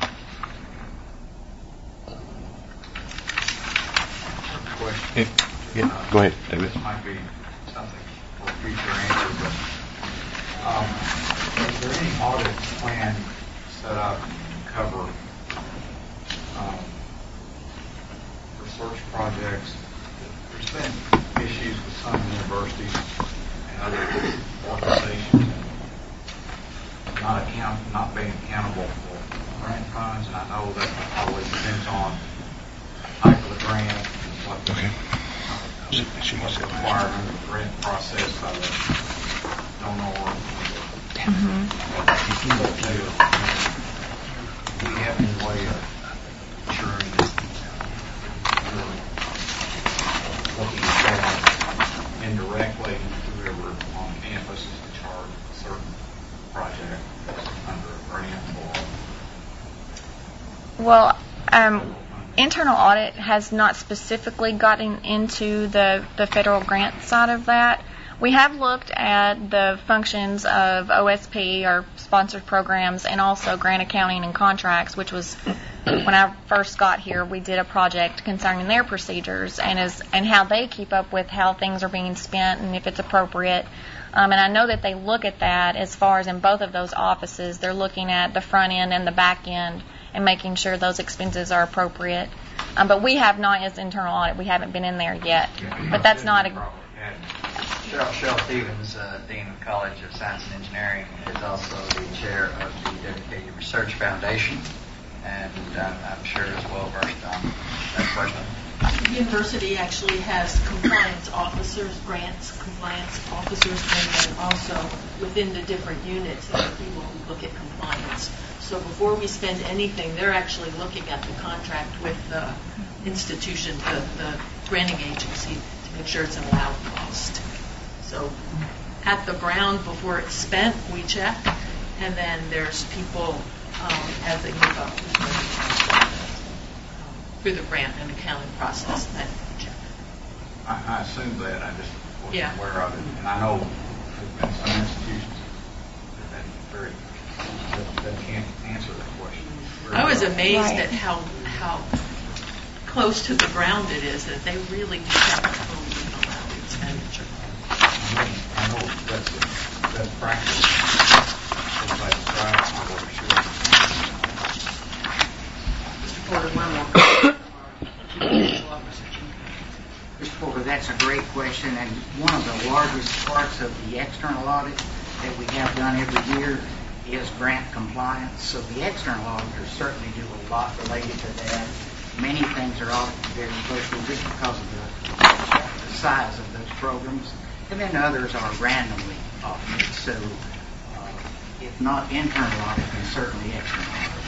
Yeah, yeah. Go ahead, David. This might be something for future answer, but um, is there any audit plan set up to cover um, research projects? There's been issues with some universities and other organizations not account, not being accountable for grant funds, and I know that always depends on the type of the grant and what the Okay. what's required under the grant process by the donor. Mm-hmm. Do you have any way of ensuring that you're looking at that indirectly, whoever on campus is in charge of a certain project under a grant or? Well, um, internal audit has not specifically gotten into the, the federal grant side of that. We have looked at the functions of O S P, or sponsored programs, and also grant accounting and contracts, which was when I first got here. We did a project concerning their procedures and as and how they keep up with how things are being spent and if it's appropriate. Um, and I know that they look at that as far as in both of those offices. They're looking at the front end and the back end and making sure those expenses are appropriate. Um, but we have not, as internal audit, we haven't been in there yet. But that's not a... Cheryl, Cheryl Stevens, uh, Dean of College of Science and Engineering, is also the chair of the Dedicated Research Foundation, and um, I'm sure is well versed on that question. The university actually has compliance officers, grants compliance officers, and then also within the different units there are people who look at compliance. So before we spend anything, they're actually looking at the contract with the institution, the, the granting agency, to make sure it's an allowed cost. So at the ground before it's spent, we check, and then there's people um, as they move up through the grant and accounting process that check. I, I assume that. I just wasn't Yeah. aware of it, and I know in some institutions that that's very that, that can't answer that question. Very I was well. amazed Right. at how how close to the ground it is that they really do have control of allowed expenditure. I know that's a, that's practice. As I described, I wasn't sure. Mister Porter, one more. Mister Porter, that's a great question, and one of the largest parts of the external audit that we have done every year is grant compliance. So the external auditors certainly do a lot related to that. Many things are audited very closely just because of the, the size of those programs. And then others are randomly audited. So uh, if not internal audit, then certainly external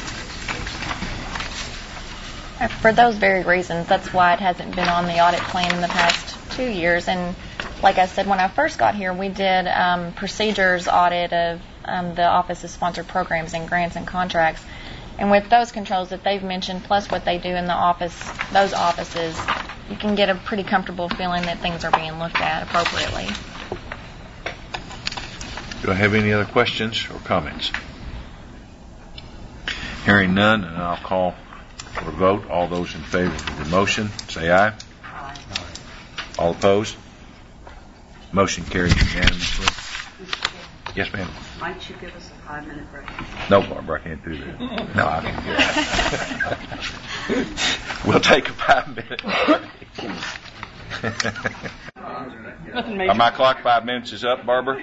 audit. For those very reasons, that's why it hasn't been on the audit plan in the past two years. And like I said, when I first got here, we did um, procedures audit of um, the office's sponsored programs and grants and contracts. And with those controls that they've mentioned, plus what they do in the office, those offices, you can get a pretty comfortable feeling that things are being looked at appropriately. Do I have any other questions or comments? Hearing none, and I'll call for a vote. All those in favor of the motion, say aye. Aye. All opposed? Motion carries unanimously. Yes, ma'am. Might you give us a five-minute break? No, Barbara, I can't do that. No, I can't do that. We'll take a five-minute break. On my clock, five minutes is up, Barbara.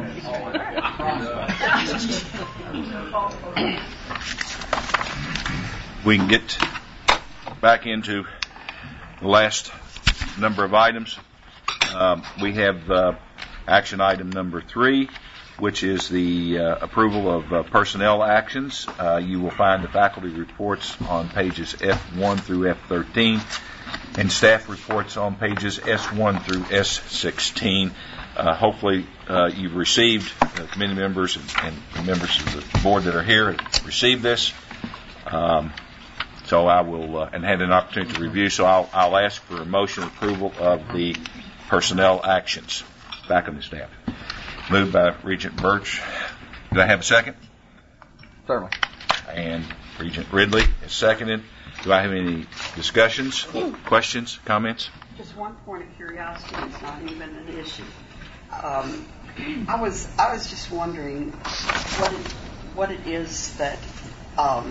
We can get back into the last number of items. Um, we have uh, action item number three, which is the uh, approval of uh, personnel actions. Uh, you will find the faculty reports on pages F one through F thirteen and staff reports on pages S one through S sixteen. Uh, hopefully uh, you've received, uh, committee members and, and members of the board that are here have received this. Um, so I will, uh, and had an opportunity to review, so I'll, I'll ask for a motion approval of the personnel actions. Back on the staff. Moved by Regent Birch. Do I have a second? Certainly. And Regent Ridley is seconded. Do I have any discussions, questions, comments? Just one point of curiosity. It's not even an issue. Um, I was I was just wondering what it, what it is that um,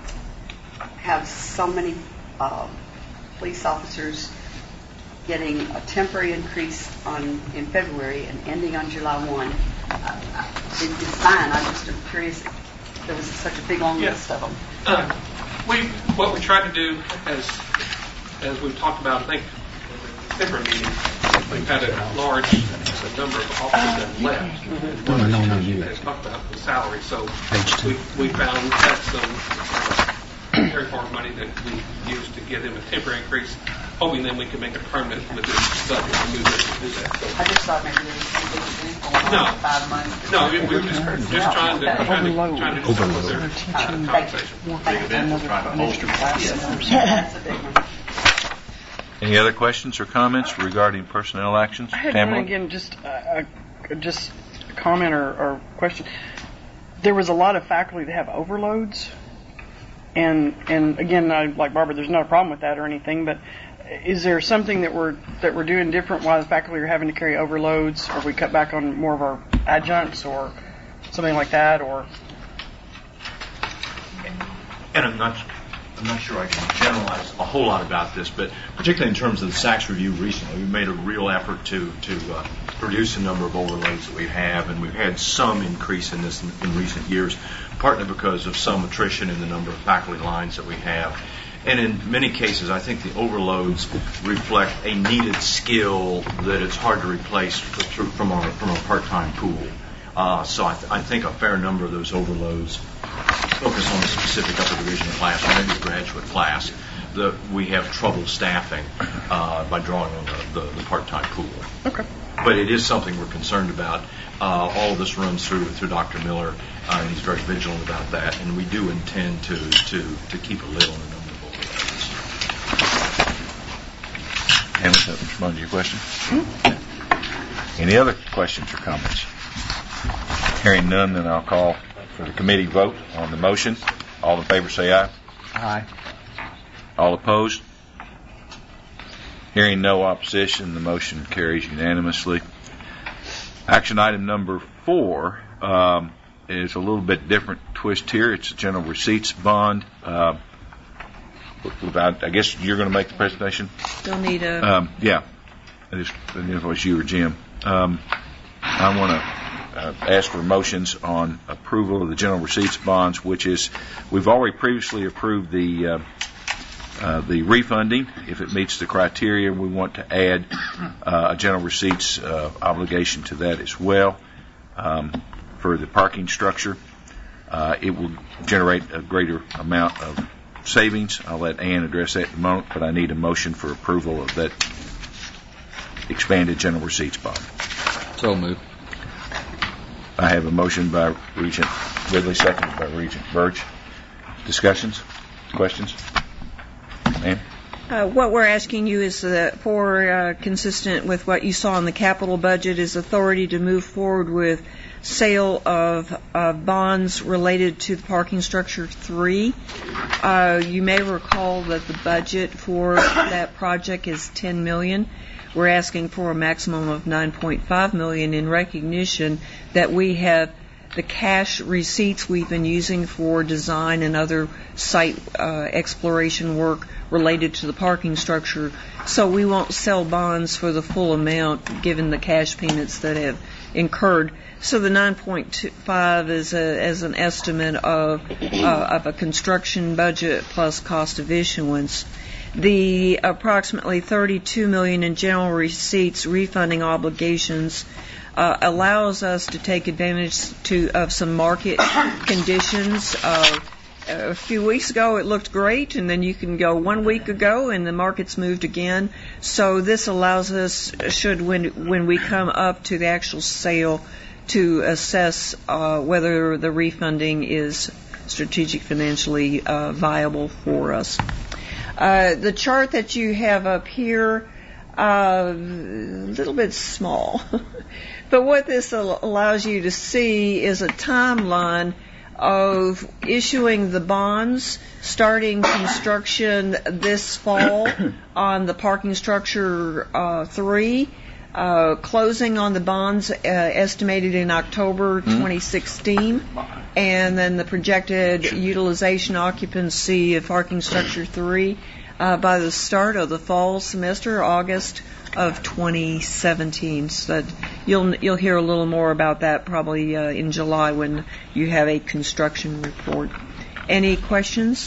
have so many uh, police officers getting a temporary increase on in February and ending on July first. Uh, it, it's fine. I just am curious. There was such a big long Yeah. list of them. Uh, we what we tried to do, as as we've talked about, I think, in February meeting, we've had a large number of officers that left. No, no, no, you. Let's talk about the salary. So Page two. we we found we had some very far money that we used to give them a temporary increase, hoping then we could make it permanent with this budget to move it to do that. So, I just thought maybe there was something going on No. with five months. no, we we were just, just trying to trying to trying to do something with their uh, Thank compensation. you. Thank you. That's a big one. Any other questions or comments regarding personnel actions? I had Tamara? one again, just uh, uh, just a comment or, or question. There was a lot of faculty that have overloads, and and again, I, like Barbara, there's not a problem with that or anything. But is there something that we're that we're doing different while the faculty are having to carry overloads, or we cut back on more of our adjuncts, or something like that, or? and I'm not, I'm not sure I can generalize a whole lot about this, but particularly in terms of the S A C review recently, we've made a real effort to to uh, reduce the number of overloads that we have, and we've had some increase in this in, in recent years, partly because of some attrition in the number of faculty lines that we have. And in many cases, I think the overloads reflect a needed skill that it's hard to replace through, from our from our part-time pool. Uh, so I, th- I think a fair number of those overloads focus on a specific upper division class or maybe graduate class that we have trouble staffing uh, by drawing on the, the, the part-time pool. Okay. But it is something we're concerned about. Uh, all of this runs through through Doctor Miller, uh, and he's very vigilant about that. And we do intend to to, to keep a lid on the number of overloads. And does that respond to your question? Mm-hmm. Any other questions or comments? Hearing none, then I'll call for the committee vote on the motion. All in favor say aye. Aye. All opposed? Hearing no opposition, the motion carries unanimously. Action item number four um, is a little bit different twist here. It's a general receipts bond. Uh, without, I guess you're going to make the presentation? Still need a... Um, yeah. I just, I didn't know if it was you or Jim. Um, I want to uh, ask for motions on approval of the general receipts bonds, which is, we've already previously approved the uh, uh, the refunding. If it meets the criteria, we want to add uh, a general receipts uh, obligation to that as well. Um, for the parking structure, uh, it will generate a greater amount of savings. I'll let Ann address that in a moment, but I need a motion for approval of that expanded general receipts bond. So moved. I have a motion by Regent Ridley, seconded by Regent Birch. Discussions? Questions? Ann? Uh, what we're asking you is uh, for, uh, consistent with what you saw in the capital budget, is authority to move forward with sale of uh, bonds related to the parking structure three. Uh, you may recall that the budget for that project is ten million dollars. We're asking for a maximum of nine point five million dollars in recognition that we have the cash receipts we've been using for design and other site uh, exploration work related to the parking structure. So we won't sell bonds for the full amount given the cash payments that have incurred. So the nine point five is a, as an estimate of, uh, of a construction budget plus cost of issuance. The approximately thirty-two million dollars in general receipts refunding obligations uh, allows us to take advantage to, of some market conditions. Uh, a few weeks ago it looked great, and then you can go one week ago and the market's moved again. So this allows us, should when when we come up to the actual sale, to assess uh, whether the refunding is strategic financially uh, viable for us. Uh, the chart that you have up here, uh, a little bit small, but what this al- allows you to see is a timeline of issuing the bonds, starting construction this fall on the parking structure uh, three, uh, closing on the bonds uh, estimated in October twenty sixteen, and then the projected utilization occupancy of parking structure three uh, by the start of the fall semester, August of twenty seventeen. So that you'll you'll hear a little more about that probably uh, in July when you have a construction report. Any questions?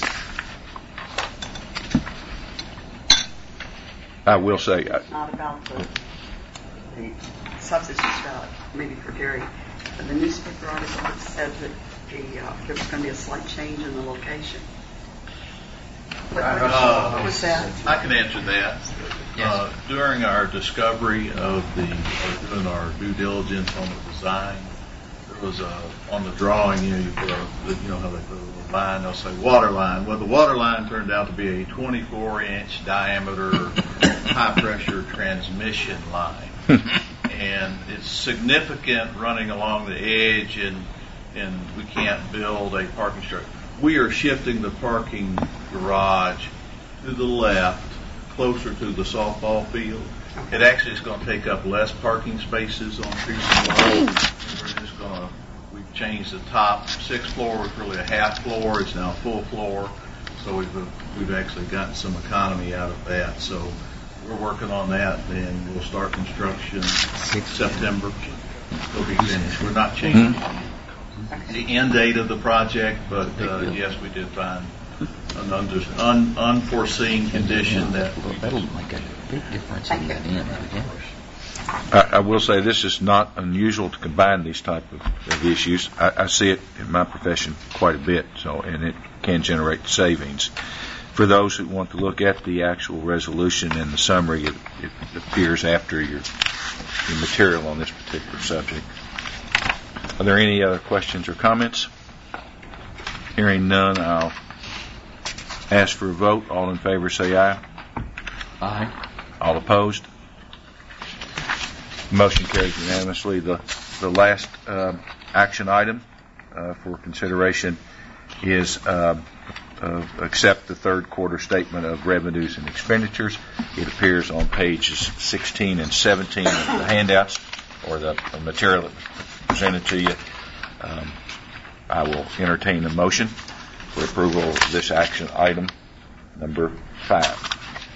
I will say, uh, It's not about the, the substitute ballot, maybe for Gary. The newspaper article said that the, uh, there was going to be a slight change in the location. What, Uh, what was that? I can answer that. Uh, during our discovery of the, or doing our due diligence on the design, there was a, on the drawing, you know, you put a, you know how they put a little line, they'll say water line. Well, the water line turned out to be a twenty-four inch diameter high pressure transmission line. And it's significant running along the edge, and, and we can't build a parking structure. We are shifting the parking garage to the left, closer to the softball field. It actually is going to take up less parking spaces on Pearson Road. We're just going to, we've changed the top. Sixth floor was really a half floor. It's now a full floor. So we've, we've actually gotten some economy out of that. So we're working on that, and we'll start construction September. It'll be finished. We're not changing mm-hmm. the end date of the project, but uh, yes, we did find an under, un, unforeseen condition that that'll make a big difference in that end. I, I will say this is not unusual to combine these type of, of issues. I, I see it in my profession quite a bit, so and it can generate savings. For those who want to look at the actual resolution and the summary, it, it appears after your, your material on this particular subject. Are there any other questions or comments? Hearing none, I'll ask for a vote. All in favor say aye. Aye. All opposed? Motion carries unanimously. The, the last uh, action item uh, for consideration is uh, uh, accept the third quarter statement of revenues and expenditures. It appears on pages sixteen and seventeen of the handouts or the, the material that was presented to you. Um, I will entertain a motion for approval of this action item number five.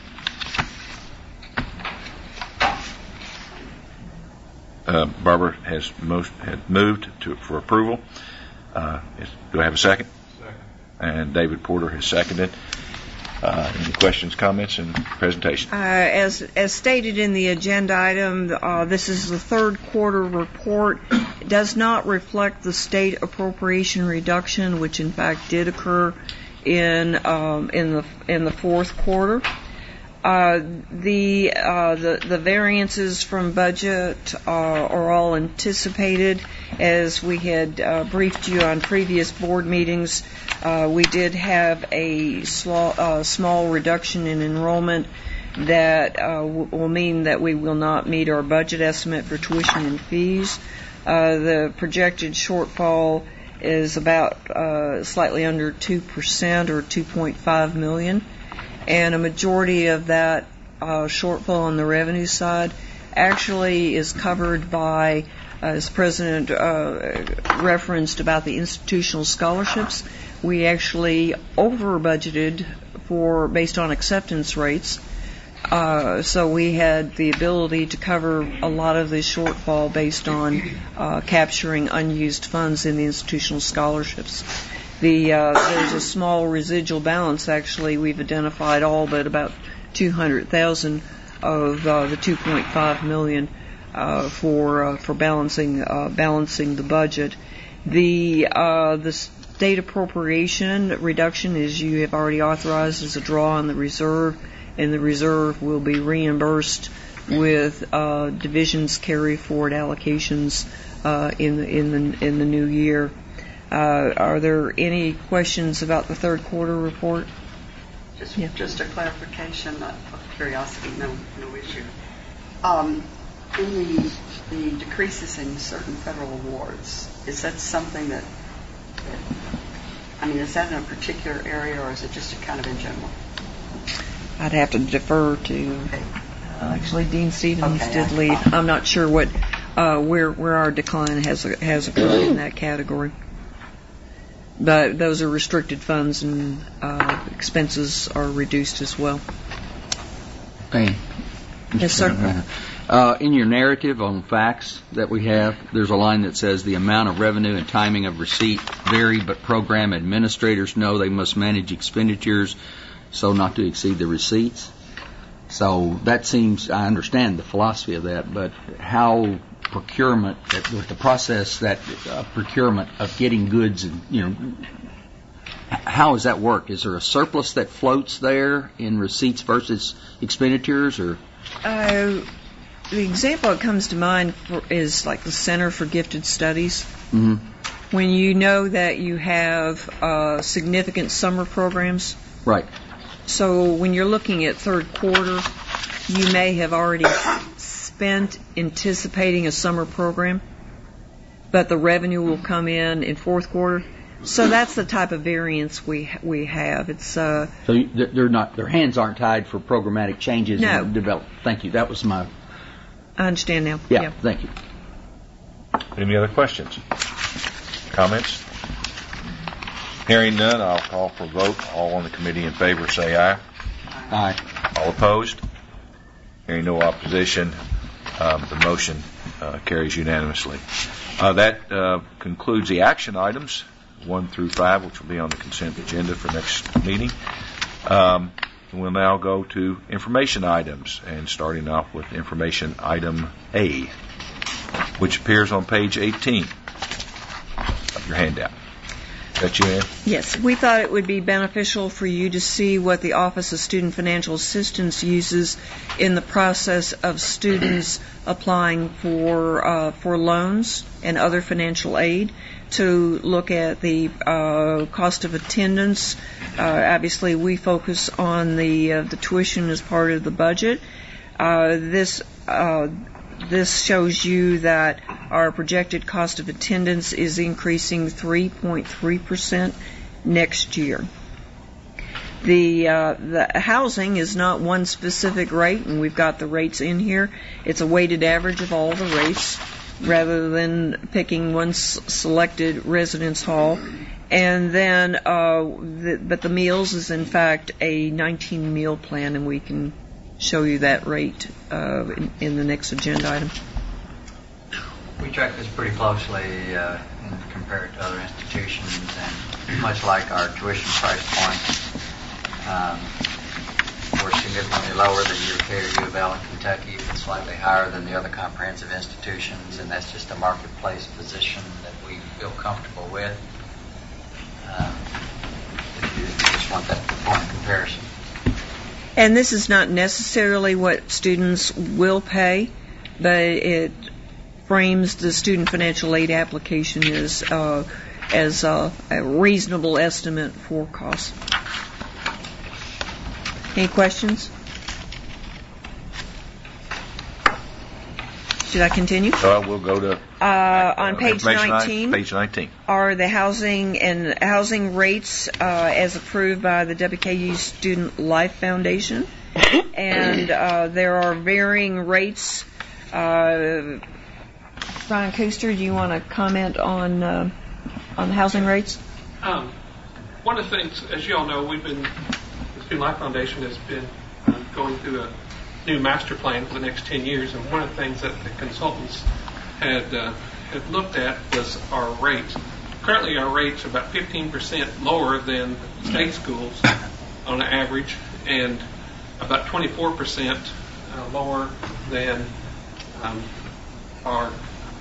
Uh, Barbara has, most, has moved to, for approval. Uh, is, do I have a second? Second. And David Porter has seconded. Uh, any questions, comments, and presentation? Uh, as as stated in the agenda item, uh, this is the third quarter report. It does not reflect the state appropriation reduction, which in fact did occur in um, in the in the fourth quarter. Uh, the, uh, the the variances from budget uh, are all anticipated. As we had uh, briefed you on previous board meetings, uh, we did have a small, uh, small reduction in enrollment that uh, w- will mean that we will not meet our budget estimate for tuition and fees. Uh, the projected shortfall is about uh, slightly under two percent or two point five million. And a majority of that uh, shortfall on the revenue side actually is covered by, uh, as President uh, referenced about the institutional scholarships, we actually over budgeted for based on acceptance rates. Uh, so we had the ability to cover a lot of the shortfall based on uh, capturing unused funds in the institutional scholarships. The, uh, there's a small residual balance. Actually, we've identified all but about two hundred thousand of uh, the two point five million uh, for uh, for balancing uh, balancing the budget. The uh, the state appropriation reduction, as you have already authorized, is a draw on the reserve, and the reserve will be reimbursed with uh, divisions carry forward allocations uh, in the in the in the new year. Uh, are there any questions about the third quarter report? Just, yeah. just a clarification of curiosity, no, no issue. Um, in the, the decreases in certain federal awards, is that something that, that, I mean, is that in a particular area or is it just a kind of in general? I'd have to defer to, okay. uh, actually Dean Stevens okay, did I, leave. I'm not sure what, uh, where, where our decline has, has occurred in that category. But those are restricted funds, and uh, expenses are reduced as well. Hey. Yes, sir. Uh, in your narrative on facts that we have, there's a line that says the amount of revenue and timing of receipt vary, but program administrators know they must manage expenditures so not to exceed the receipts. So that seems, I understand the philosophy of that, but how procurement, with the process that uh, procurement of getting goods, and you know, how does that work? Is there a surplus that floats there in receipts versus expenditures, or? Uh, the example that comes to mind for, is like the Center for Gifted Studies. Mm-hmm. When you know that you have uh, significant summer programs. Right. So when you're looking at third quarter, you may have already spent anticipating a summer program, but the revenue will come in in fourth quarter. So that's the type of variance we we have. It's uh. So they're not, their hands aren't tied for programmatic changes. No. In develop. Thank you. That was my. I understand now. Yeah. yeah. Thank you. Any other questions? comments? Hearing none, I'll call for a vote. All on the committee in favor say aye. Aye. All opposed? Hearing no opposition, um, the motion uh, carries unanimously. Uh, that uh, concludes the action items, one through five, which will be on the consent agenda for next meeting. Um, we'll now go to information items, and starting off with information item A, which appears on page eighteen of your handout. Is that you, Ann? Yes, we thought it would be beneficial for you to see what the Office of Student Financial Assistance uses in the process of students applying for uh, for loans and other financial aid, to look at the uh, cost of attendance. Uh, obviously, we focus on the uh, the tuition as part of the budget. Uh, this uh, This shows you that our projected cost of attendance is increasing three point three percent next year. The uh, the housing is not one specific rate, and we've got the rates in here. It's a weighted average of all the rates, rather than picking one s- selected residence hall. And then, uh, the, but the meals is in fact a nineteen meal plan, and we can show you that rate uh, in, in the next agenda item. We track this pretty closely uh, and compare it to other institutions, and much like our tuition price points, um, we're significantly lower than U of K or U of L in Kentucky, but slightly higher than the other comprehensive institutions, and that's just a marketplace position that we feel comfortable with. Um, if you just want that point of comparison. And this is not necessarily what students will pay, but it frames the student financial aid application as uh, as uh, a reasonable estimate for costs. Any questions? Should I continue? Uh, we'll go to uh, on page information nineteen. item, page nineteen Are the housing and housing rates uh, as approved by the W K U Student Life Foundation, and uh, there are varying rates. Uh, Brian Cooster, do you want to comment on uh, on the housing rates? Um, one of the things, as you all know, we've been the Student Life Foundation has been uh, going through a new master plan for the next ten years, and one of the things that the consultants had uh, had looked at was our rates. Currently, our rates are about fifteen percent lower than state schools on average, and about twenty-four percent uh, lower than um, our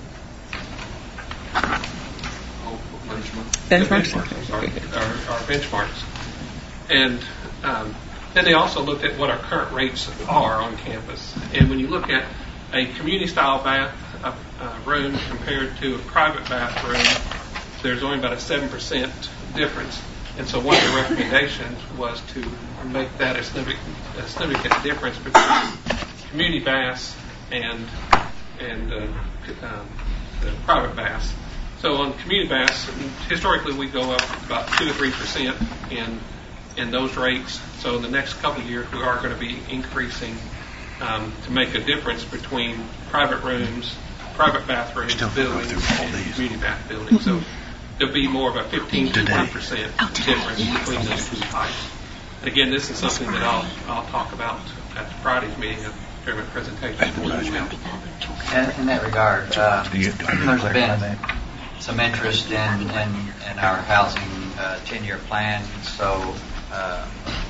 oh, benchmarks. benchmarks. I'm sorry, our, our benchmarks, and um, then they also looked at what our current rates are on campus. And when you look at a community-style bath uh, uh, room compared to a private bathroom, there's only about a seven percent difference. And so one of the recommendations was to make that a significant, a significant difference between community baths and and uh, um, the private baths. So on community baths, historically we go up about two to three percent in in those rates. So in the next couple of years, we are going to be increasing um, to make a difference between private rooms, private bathrooms, buildings, and community bath buildings. So there'll be more of a fifteen to twenty percent difference between those two types. Again, this is something that I'll I'll talk about at Friday's meeting during my presentation. In, in that regard, uh, there's been some interest in, in, in our housing uh, ten-year plan. So uh,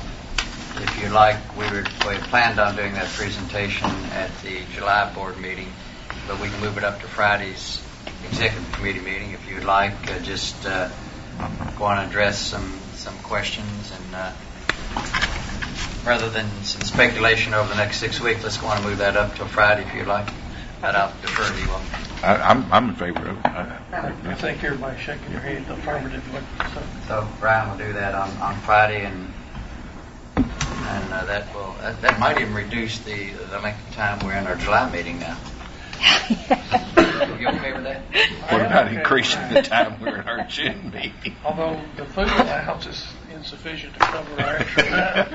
if you like, we were we planned on doing that presentation at the July board meeting, but we can move it up to Friday's executive committee meeting if you'd like. Uh, just uh, go on and address some, some questions, and uh, rather than some speculation over the next six weeks, let's go on and move that up till Friday if you'd like. But I'll defer to you all. I, I'm, I'm in favor of it. I, I think everybody's shaking their head affirmatively. So, so Brian will do that on, on Friday, and and uh, that will that, that might even reduce the the length of time we're in our July meeting now. You okay with that? What about okay. increasing the time we're in our June meeting? Although the food allowance is insufficient to cover our extra time.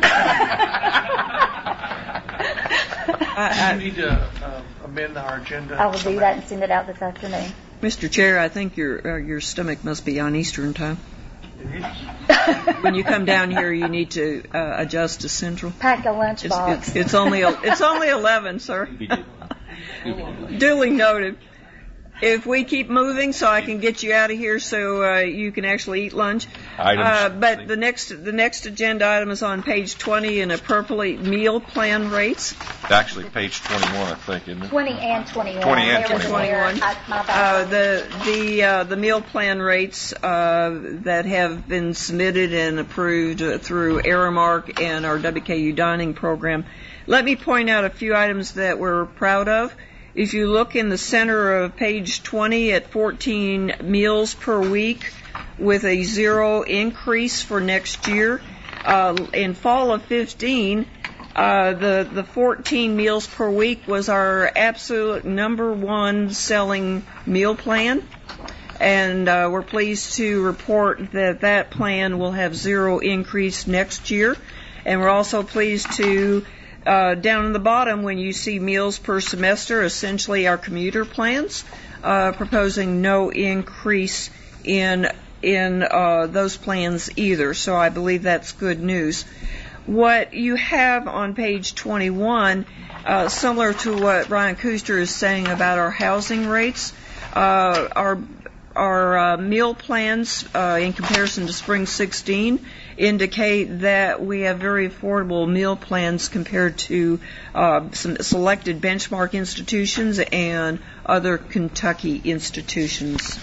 I, I need to uh, amend our agenda. I will do that and send it out this afternoon. Mister Chair, I think your uh, your stomach must be on Eastern time. When you come down here, you need to uh, adjust to Central. Pack a lunchbox. It's, it's, it's only it's only eleven, sir. Duly noted. If we keep moving, so I can get you out of here, so uh, you can actually eat lunch. Items. Uh, but the next the next agenda item is on page twenty in appropriate meal plan rates. Actually, page twenty-one, I think, isn't it? twenty and twenty-one. twenty and There was an twenty-one. error. I- my Uh, bad. the the uh, the meal plan rates uh, that have been submitted and approved uh, through Aramark and our W K U dining program. Let me point out a few items that we're proud of. If you look in the center of page twenty at fourteen meals per week with a zero increase for next year, uh, in fall of fifteen, uh, the, the fourteen meals per week was our absolute number one selling meal plan. And uh, we're pleased to report that that plan will have zero increase next year. And we're also pleased to Uh, down in the bottom, when you see meals per semester, essentially our commuter plans, uh, proposing no increase in in uh, those plans either. So I believe that's good news. What you have on page twenty-one, uh, similar to what Brian Kuster is saying about our housing rates, uh, our our uh, meal plans uh, in comparison to spring sixteen indicate that we have very affordable meal plans compared to uh, some selected benchmark institutions and other Kentucky institutions.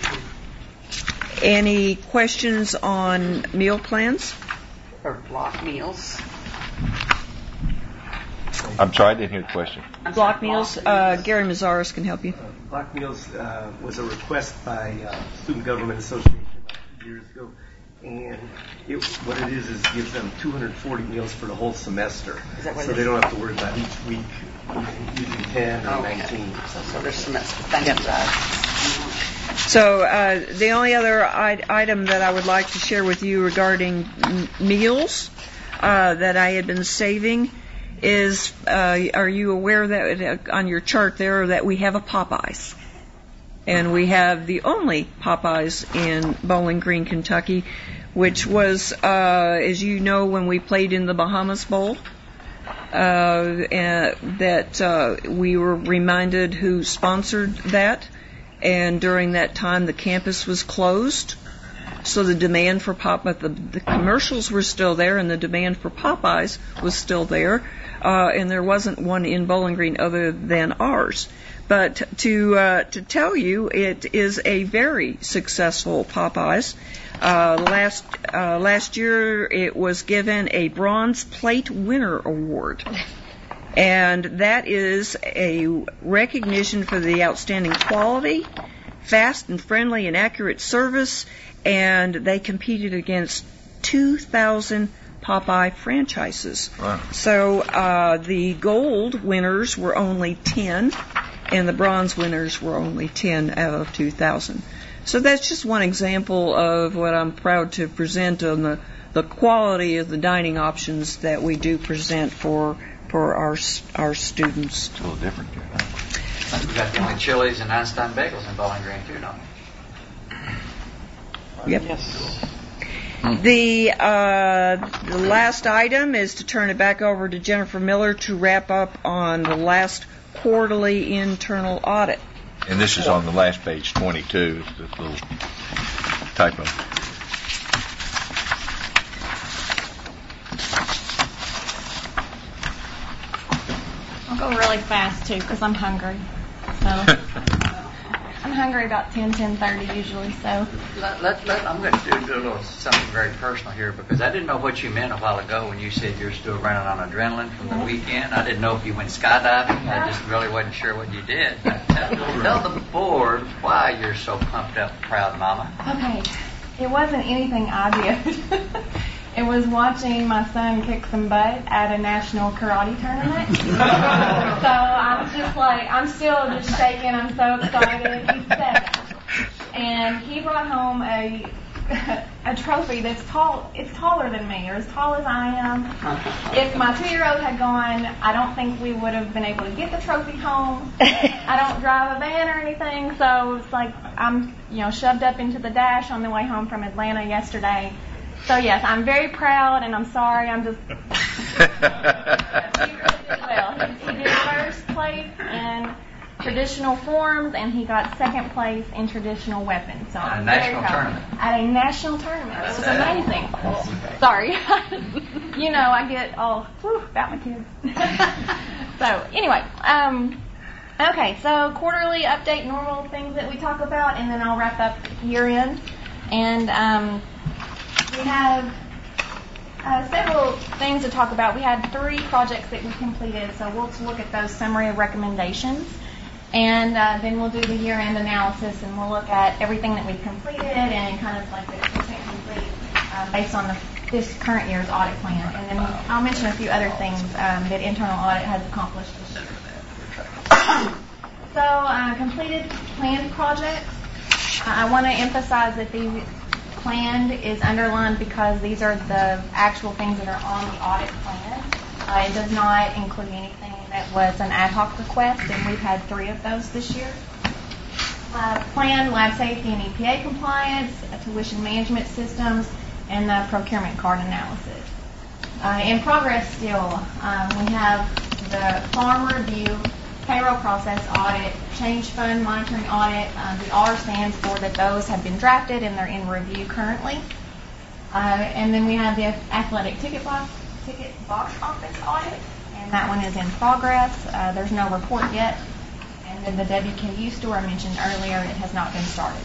Any questions on meal plans? Or block meals. I'm sorry, I didn't hear the question. Block meals, uh, Gary Mazzaris can help you. Block meals uh, was a request by uh, Student Government Association about two years ago, and it, what it is is gives them two hundred forty meals for the whole semester, Is that what so it they is? don't have to worry about each week using ten or Okay. nineteen. So, so their semester. Thank you, Brad. So uh, the only other I- item that I would like to share with you regarding m- meals uh, that I had been saving is, uh, are you aware that uh, on your chart there that we have a Popeyes? And we have the only Popeyes in Bowling Green, Kentucky, which was, uh, as you know, when we played in the Bahamas Bowl, uh, and that uh, we were reminded who sponsored that. And during that time, the campus was closed. So the demand for Pop, but the, the commercials were still there, and the demand for Popeyes was still there, uh, and there wasn't one in Bowling Green other than ours. But to uh, to tell you, it is a very successful Popeyes. Uh, last uh, last year, it was given a Bronze Plate Winner Award. And that is a recognition for the outstanding quality, fast and friendly and accurate service, and they competed against two thousand Popeye franchises. Wow. So uh, the gold winners were only ten, and the bronze winners were only ten out of two thousand. So that's just one example of what I'm proud to present on the, the quality of the dining options that we do present for for our our students. It's a little different here. We've got the only Chili's and Einstein Bagels in Bowling Green, too, don't we? Yep. The, uh, the last item is to turn it back over to Jennifer Miller to wrap up on the last quarterly internal audit. And this is on the last page, twenty-two. It's this little typo. I'll go really fast too because I'm hungry. So I'm hungry about ten, ten thirty usually. So Let, let, let, I'm going to do, do a little something very personal here because I didn't know what you meant a while ago when you said you're still running on adrenaline from the weekend. I didn't know if you went skydiving. I just really wasn't sure what you did. Tell, tell the board why you're so pumped up, proud mama. okay, it wasn't anything I did. It was watching my son kick some butt at a national karate tournament. So I'm just like, I'm still just shaking. I'm so excited. He's seven. And he brought home a a trophy that's tall. It's taller than me, or as tall as I am. If my two-year-old had gone, I don't think we would have been able to get the trophy home. I don't drive a van or anything, so it's like I'm, you know, shoved up into the dash on the way home from Atlanta yesterday. So yes, I'm very proud, and I'm sorry. I'm just. He really did well. He, he did first place in traditional forms, and he got second place in traditional weapons. So At a I'm national very proud. tournament. At a national tournament. It was amazing. Sorry. You know, I get all whew, about my kids. So anyway, um, okay. So quarterly update, normal things that we talk about, and then I'll wrap up year end. And um, we have uh, several things to talk about. We had three projects that we completed, so we'll look at those summary of recommendations. And uh, then we'll do the year-end analysis, and we'll look at everything that we've completed and kind of like the percent complete uh, based on the, this current year's audit plan. And then I'll mention a few other things um, that internal audit has accomplished this year. So uh, completed planned projects. Uh, I want to emphasize that the planned is underlined because these are the actual things that are on the audit plan. Uh, it does not include anything that was an ad hoc request, and we've had three of those this year. Uh, plan, lab safety and E P A compliance, uh, tuition management systems, and the procurement card analysis. Uh, in progress still, um, we have the farm review, payroll process audit, change fund monitoring audit. Uh, the R stands for that those have been drafted and they're in review currently. Uh, and then we have the athletic ticket box, ticket box office audit. And that one is in progress. Uh, there's no report yet. And then the W K U store I mentioned earlier, it has not been started.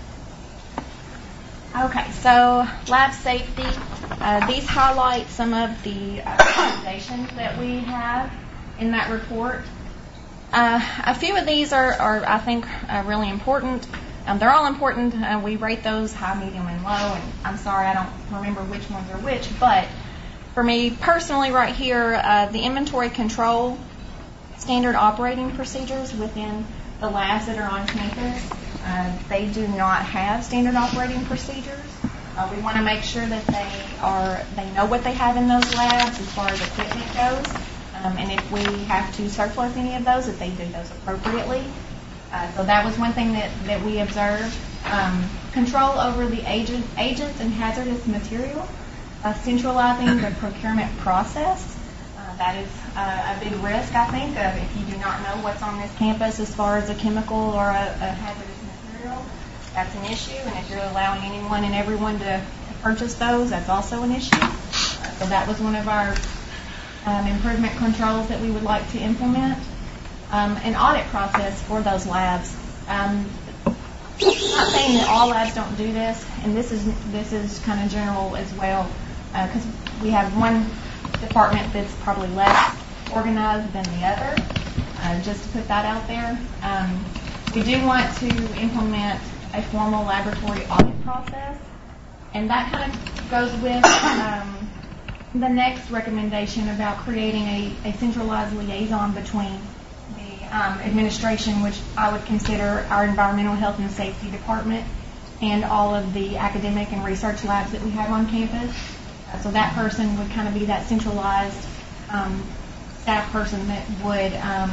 Okay, so lab safety. Uh, these highlight some of the uh, recommendations that we have in that report. Uh, a few of these are, are I think, uh, really important. Um, they're all important. Uh, we rate those high, medium, and low. And I'm sorry, I don't remember which ones are which, but for me personally right here, uh, the inventory control standard operating procedures within the labs that are on campus, uh, they do not have standard operating procedures. Uh, we want to make sure that they are they know what they have in those labs as far as equipment goes, um, and if we have to surplus any of those, that they do those appropriately. Uh, so that was one thing that, that we observed. Um, control over the agent, agents and hazardous material. Uh, centralizing the procurement process. Uh, that is uh, a big risk, I think, of if you do not know what's on this campus as far as a chemical or a, a hazardous material. That's an issue, and if you're allowing anyone and everyone to, to purchase those, that's also an issue. Uh, so that was one of our um, improvement controls that we would like to implement. Um, an audit process for those labs. Um, I'm not saying that all labs don't do this, and this is this is kind of general as well. Because uh, we have one department that's probably less organized than the other, uh, just to put that out there. Um, we do want to implement a formal laboratory audit process, and that kind of goes with um, the next recommendation about creating a, a centralized liaison between the um, administration, which I would consider our environmental health and safety department, and all of the academic and research labs that we have on campus. So that person would kind of be that centralized um, staff person that would um,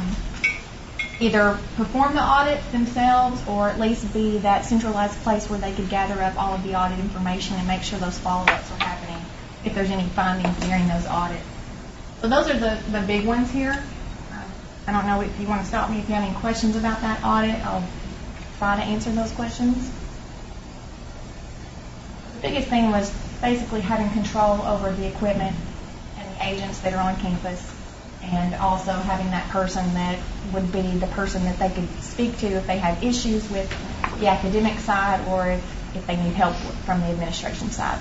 either perform the audits themselves or at least be that centralized place where they could gather up all of the audit information and make sure those follow-ups are happening if there's any findings during those audits. So those are the, the big ones here. Um, I don't know if you want to stop me if you have any questions about that audit. I'll try to answer those questions. The biggest thing was basically having control over the equipment and the agents that are on campus, and also having that person that would be the person that they could speak to if they have issues with the academic side or if, if they need help from the administration side.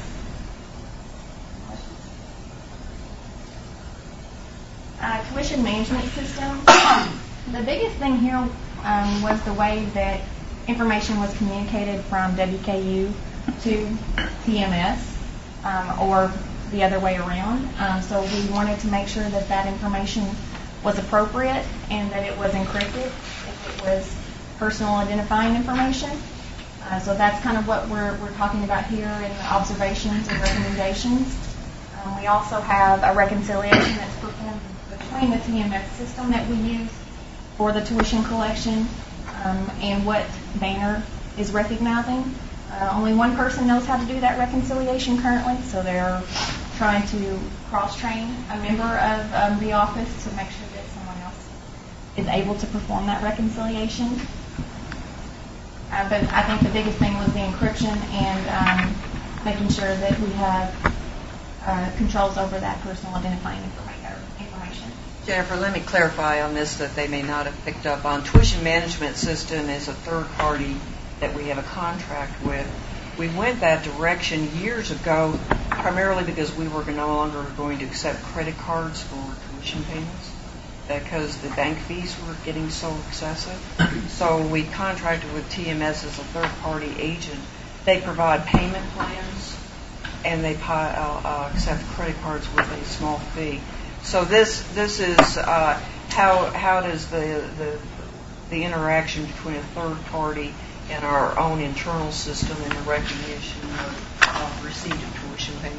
Uh, tuition management system. The biggest thing here um, was the way that information was communicated from W K U to T M S. Um, or the other way around. Um, so we wanted to make sure that that information was appropriate and that it was encrypted if it was personal identifying information. Uh, Uh, so that's kind of what we're, we're talking about here in the observations and recommendations. Um, we also have a reconciliation that's performed between the T M S system that we use for the tuition collection um, and what Banner is recognizing. Uh, only one person knows how to do that reconciliation currently, so they're trying to cross-train a member of um, the office to make sure that someone else is able to perform that reconciliation. Uh, but I think the biggest thing was the encryption and um, making sure that we have uh, controls over that personal identifying information. Jennifer, let me clarify on this that they may not have picked up on. Tuition management system is a third party that we have a contract with. We went that direction years ago, primarily because we were no longer going to accept credit cards for tuition payments because the bank fees were getting so excessive. So we contracted with T M S as a third-party agent. They provide payment plans, and they uh, uh, accept credit cards with a small fee. So this this is uh, how how does the, the the interaction between a third party and our own internal system in the recognition of, of receipt of tuition payment.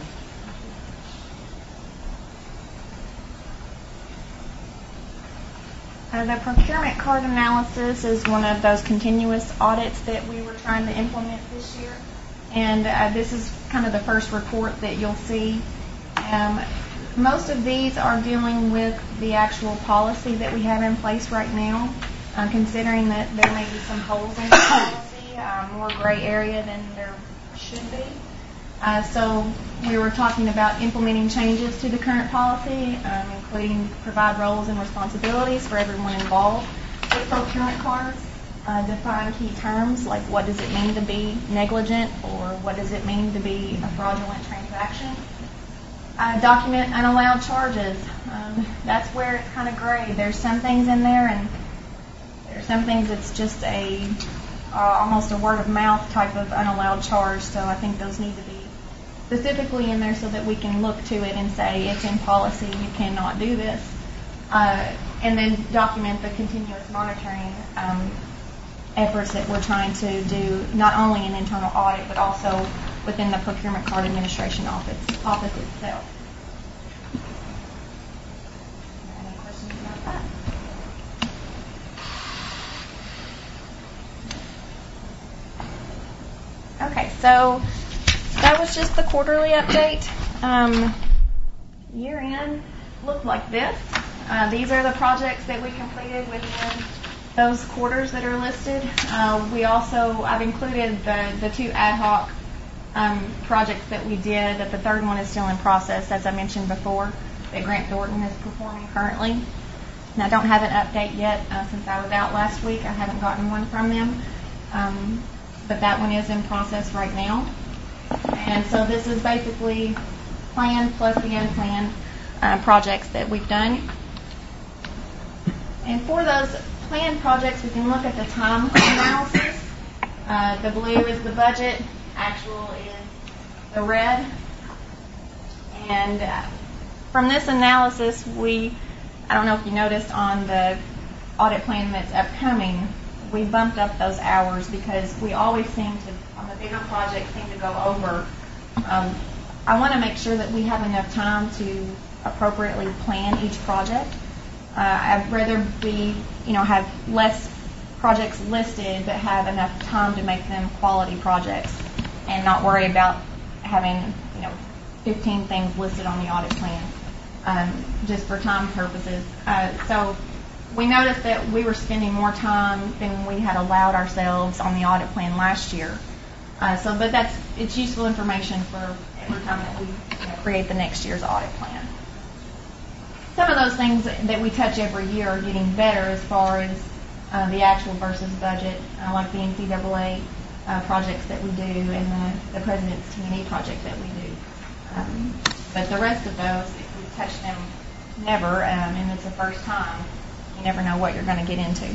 Uh, the procurement card analysis is one of those continuous audits that we were trying to implement this year. And uh, this is kind of the first report that you'll see. Um, most of these are dealing with the actual policy that we have in place right now, uh, considering that there may be some holes in the policy, uh, more gray area than there should be. Uh, so we were talking about implementing changes to the current policy, um, including provide roles and responsibilities for everyone involved with procurement cards, uh, define key terms like what does it mean to be negligent or what does it mean to be a fraudulent transaction. Uh, document unallowed charges. Um, that's where it's kind of gray. There's some things in there, and there's some things that's just a uh, almost a word of mouth type of unallowed charge. So I think those need to be specifically in there so that we can look to it and say it's in policy, you cannot do this. Uh, and then document the continuous monitoring um, efforts that we're trying to do, not only in internal audit, but also within the procurement card administration office, office itself. Any questions about that? Okay, so that was just the quarterly update. Um, year end looked like this. Uh, these are the projects that we completed within those quarters that are listed. Uh, we also, I've included the, the two ad hoc um, projects that we did, that the third one is still in process, as I mentioned before, that Grant Thornton is performing currently. And I don't have an update yet uh, since I was out last week. I haven't gotten one from them. Um, but that one is in process right now. And so this is basically planned plus the unplanned uh, projects that we've done. And for those planned projects, we can look at the time analysis. Uh, the blue is the budget, actual is the red. And uh, from this analysis, we, I don't know if you noticed on the audit plan that's upcoming, we bumped up those hours because we always seem to, on the bigger projects, seem to go over. Um, I want to make sure that we have enough time to appropriately plan each project. Uh, I'd rather be, you know, have less projects listed but have enough time to make them quality projects and not worry about having, you know, fifteen things listed on the audit plan um, just for time purposes. Uh, so we noticed that we were spending more time than we had allowed ourselves on the audit plan last year. Uh, so, but that's, it's useful information for every time that we, you know, create the next year's audit plan. Some of those things that we touch every year are getting better as far as uh, the actual versus budget, uh, like the N C double A uh, projects that we do and the, the President's T and E project that we do. Um, but the rest of those, if we touch them never, um, and it's the first time, you never know what you're going to get into.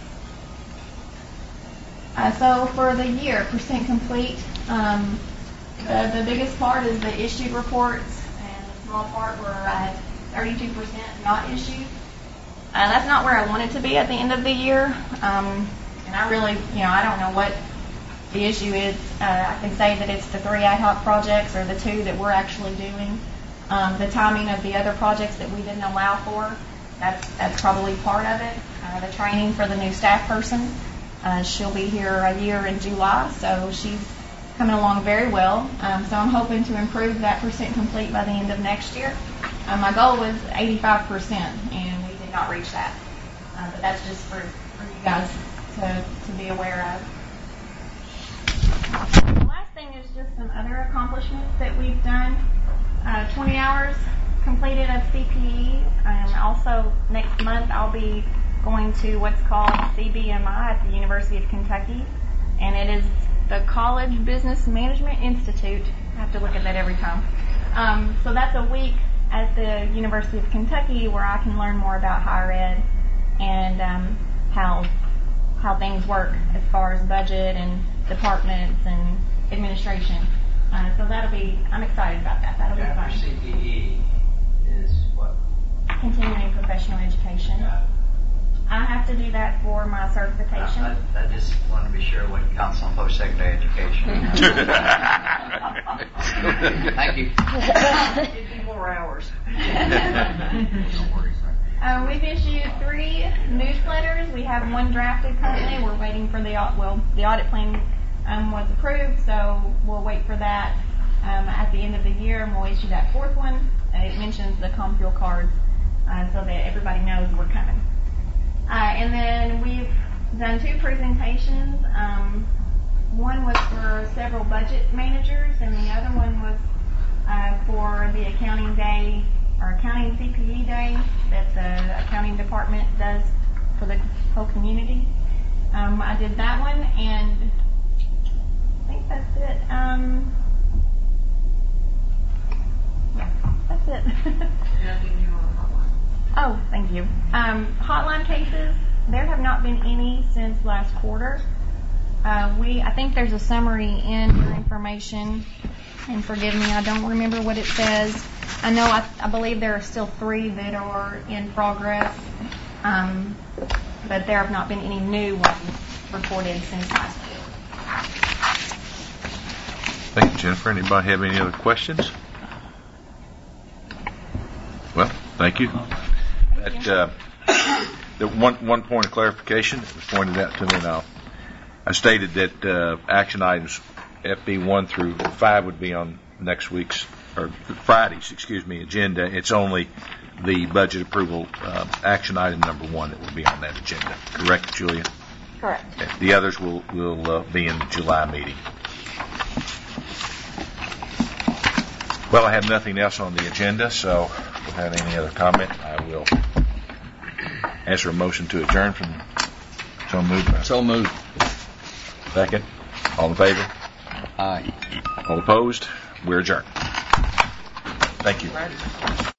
Uh, so for the year, percent complete, um, the, the biggest part is the issued reports, and the small part where I had thirty-two percent not issued. Uh, that's not where I wanted to be at the end of the year. Um, and I really, you know, I don't know what the issue is, uh, I can say that it's the three ad hoc projects or the two that we're actually doing. Um, the timing of the other projects that we didn't allow for, that's, that's probably part of it. Uh, the training for the new staff person, uh, she'll be here a year in July, so she's coming along very well. Um, so I'm hoping to improve that percent complete by the end of next year. Uh, my goal was eighty-five percent, and we did not reach that. Uh, but that's just for, for you guys to, to be aware of. The last thing is just some other accomplishments that we've done. Uh, twenty hours completed of C P E. Um, also, next month I'll be going to what's called C B M I at the University of Kentucky, and it is the College Business Management Institute. I have to look at that every time. Um, so that's a week at the University of Kentucky where I can learn more about higher ed and um, how how things work as far as budget and departments and administration. Uh, so that'll be, I'm excited about that. That'll be fun. After C P E is what? Continuing professional education. Yeah. I have to do that for my certification. I, I just want to be sure what counts on post-secondary education. Thank you. It'd be more hours. Uh, we've issued three newsletters. We have one drafted currently. We're waiting for the au- well, the audit plan um, was approved, so we'll wait for that um, at the end of the year, and we'll issue that fourth one. Uh, it mentions the ComFuel cards, uh, so that everybody knows we're coming. Uh, and then we've done two presentations. Um, one was for several budget managers, and the other one was uh, for the accounting day, or accounting C P E day that the accounting department does for the whole community. Um, I did that one, and I think that's it. Um, yeah, that's it. Nothing new on hotline. Oh, thank you. Um, hotline cases, there have not been any since last quarter. Uh, we, I think there's a summary in your information, and forgive me, I don't remember what it says. I know, I, I believe there are still three that are in progress, um, but there have not been any new ones reported since last year. Thank you, Jennifer. Anybody have any other questions? Well, thank you. Thank That, you. uh, the one, one point of clarification that was pointed out to me now. I stated that uh, action items F B one through five would be on next week's, or Friday's, excuse me, agenda. It's only the budget approval uh, action item number one that will be on that agenda. Correct, Julia? Correct. Okay. The others will, will uh, be in the July meeting. Well, I have nothing else on the agenda, so without any other comment, I will ask for a motion to adjourn from so moved. So moved. Second. All in favor? Aye. All opposed? We're adjourned. Thank you.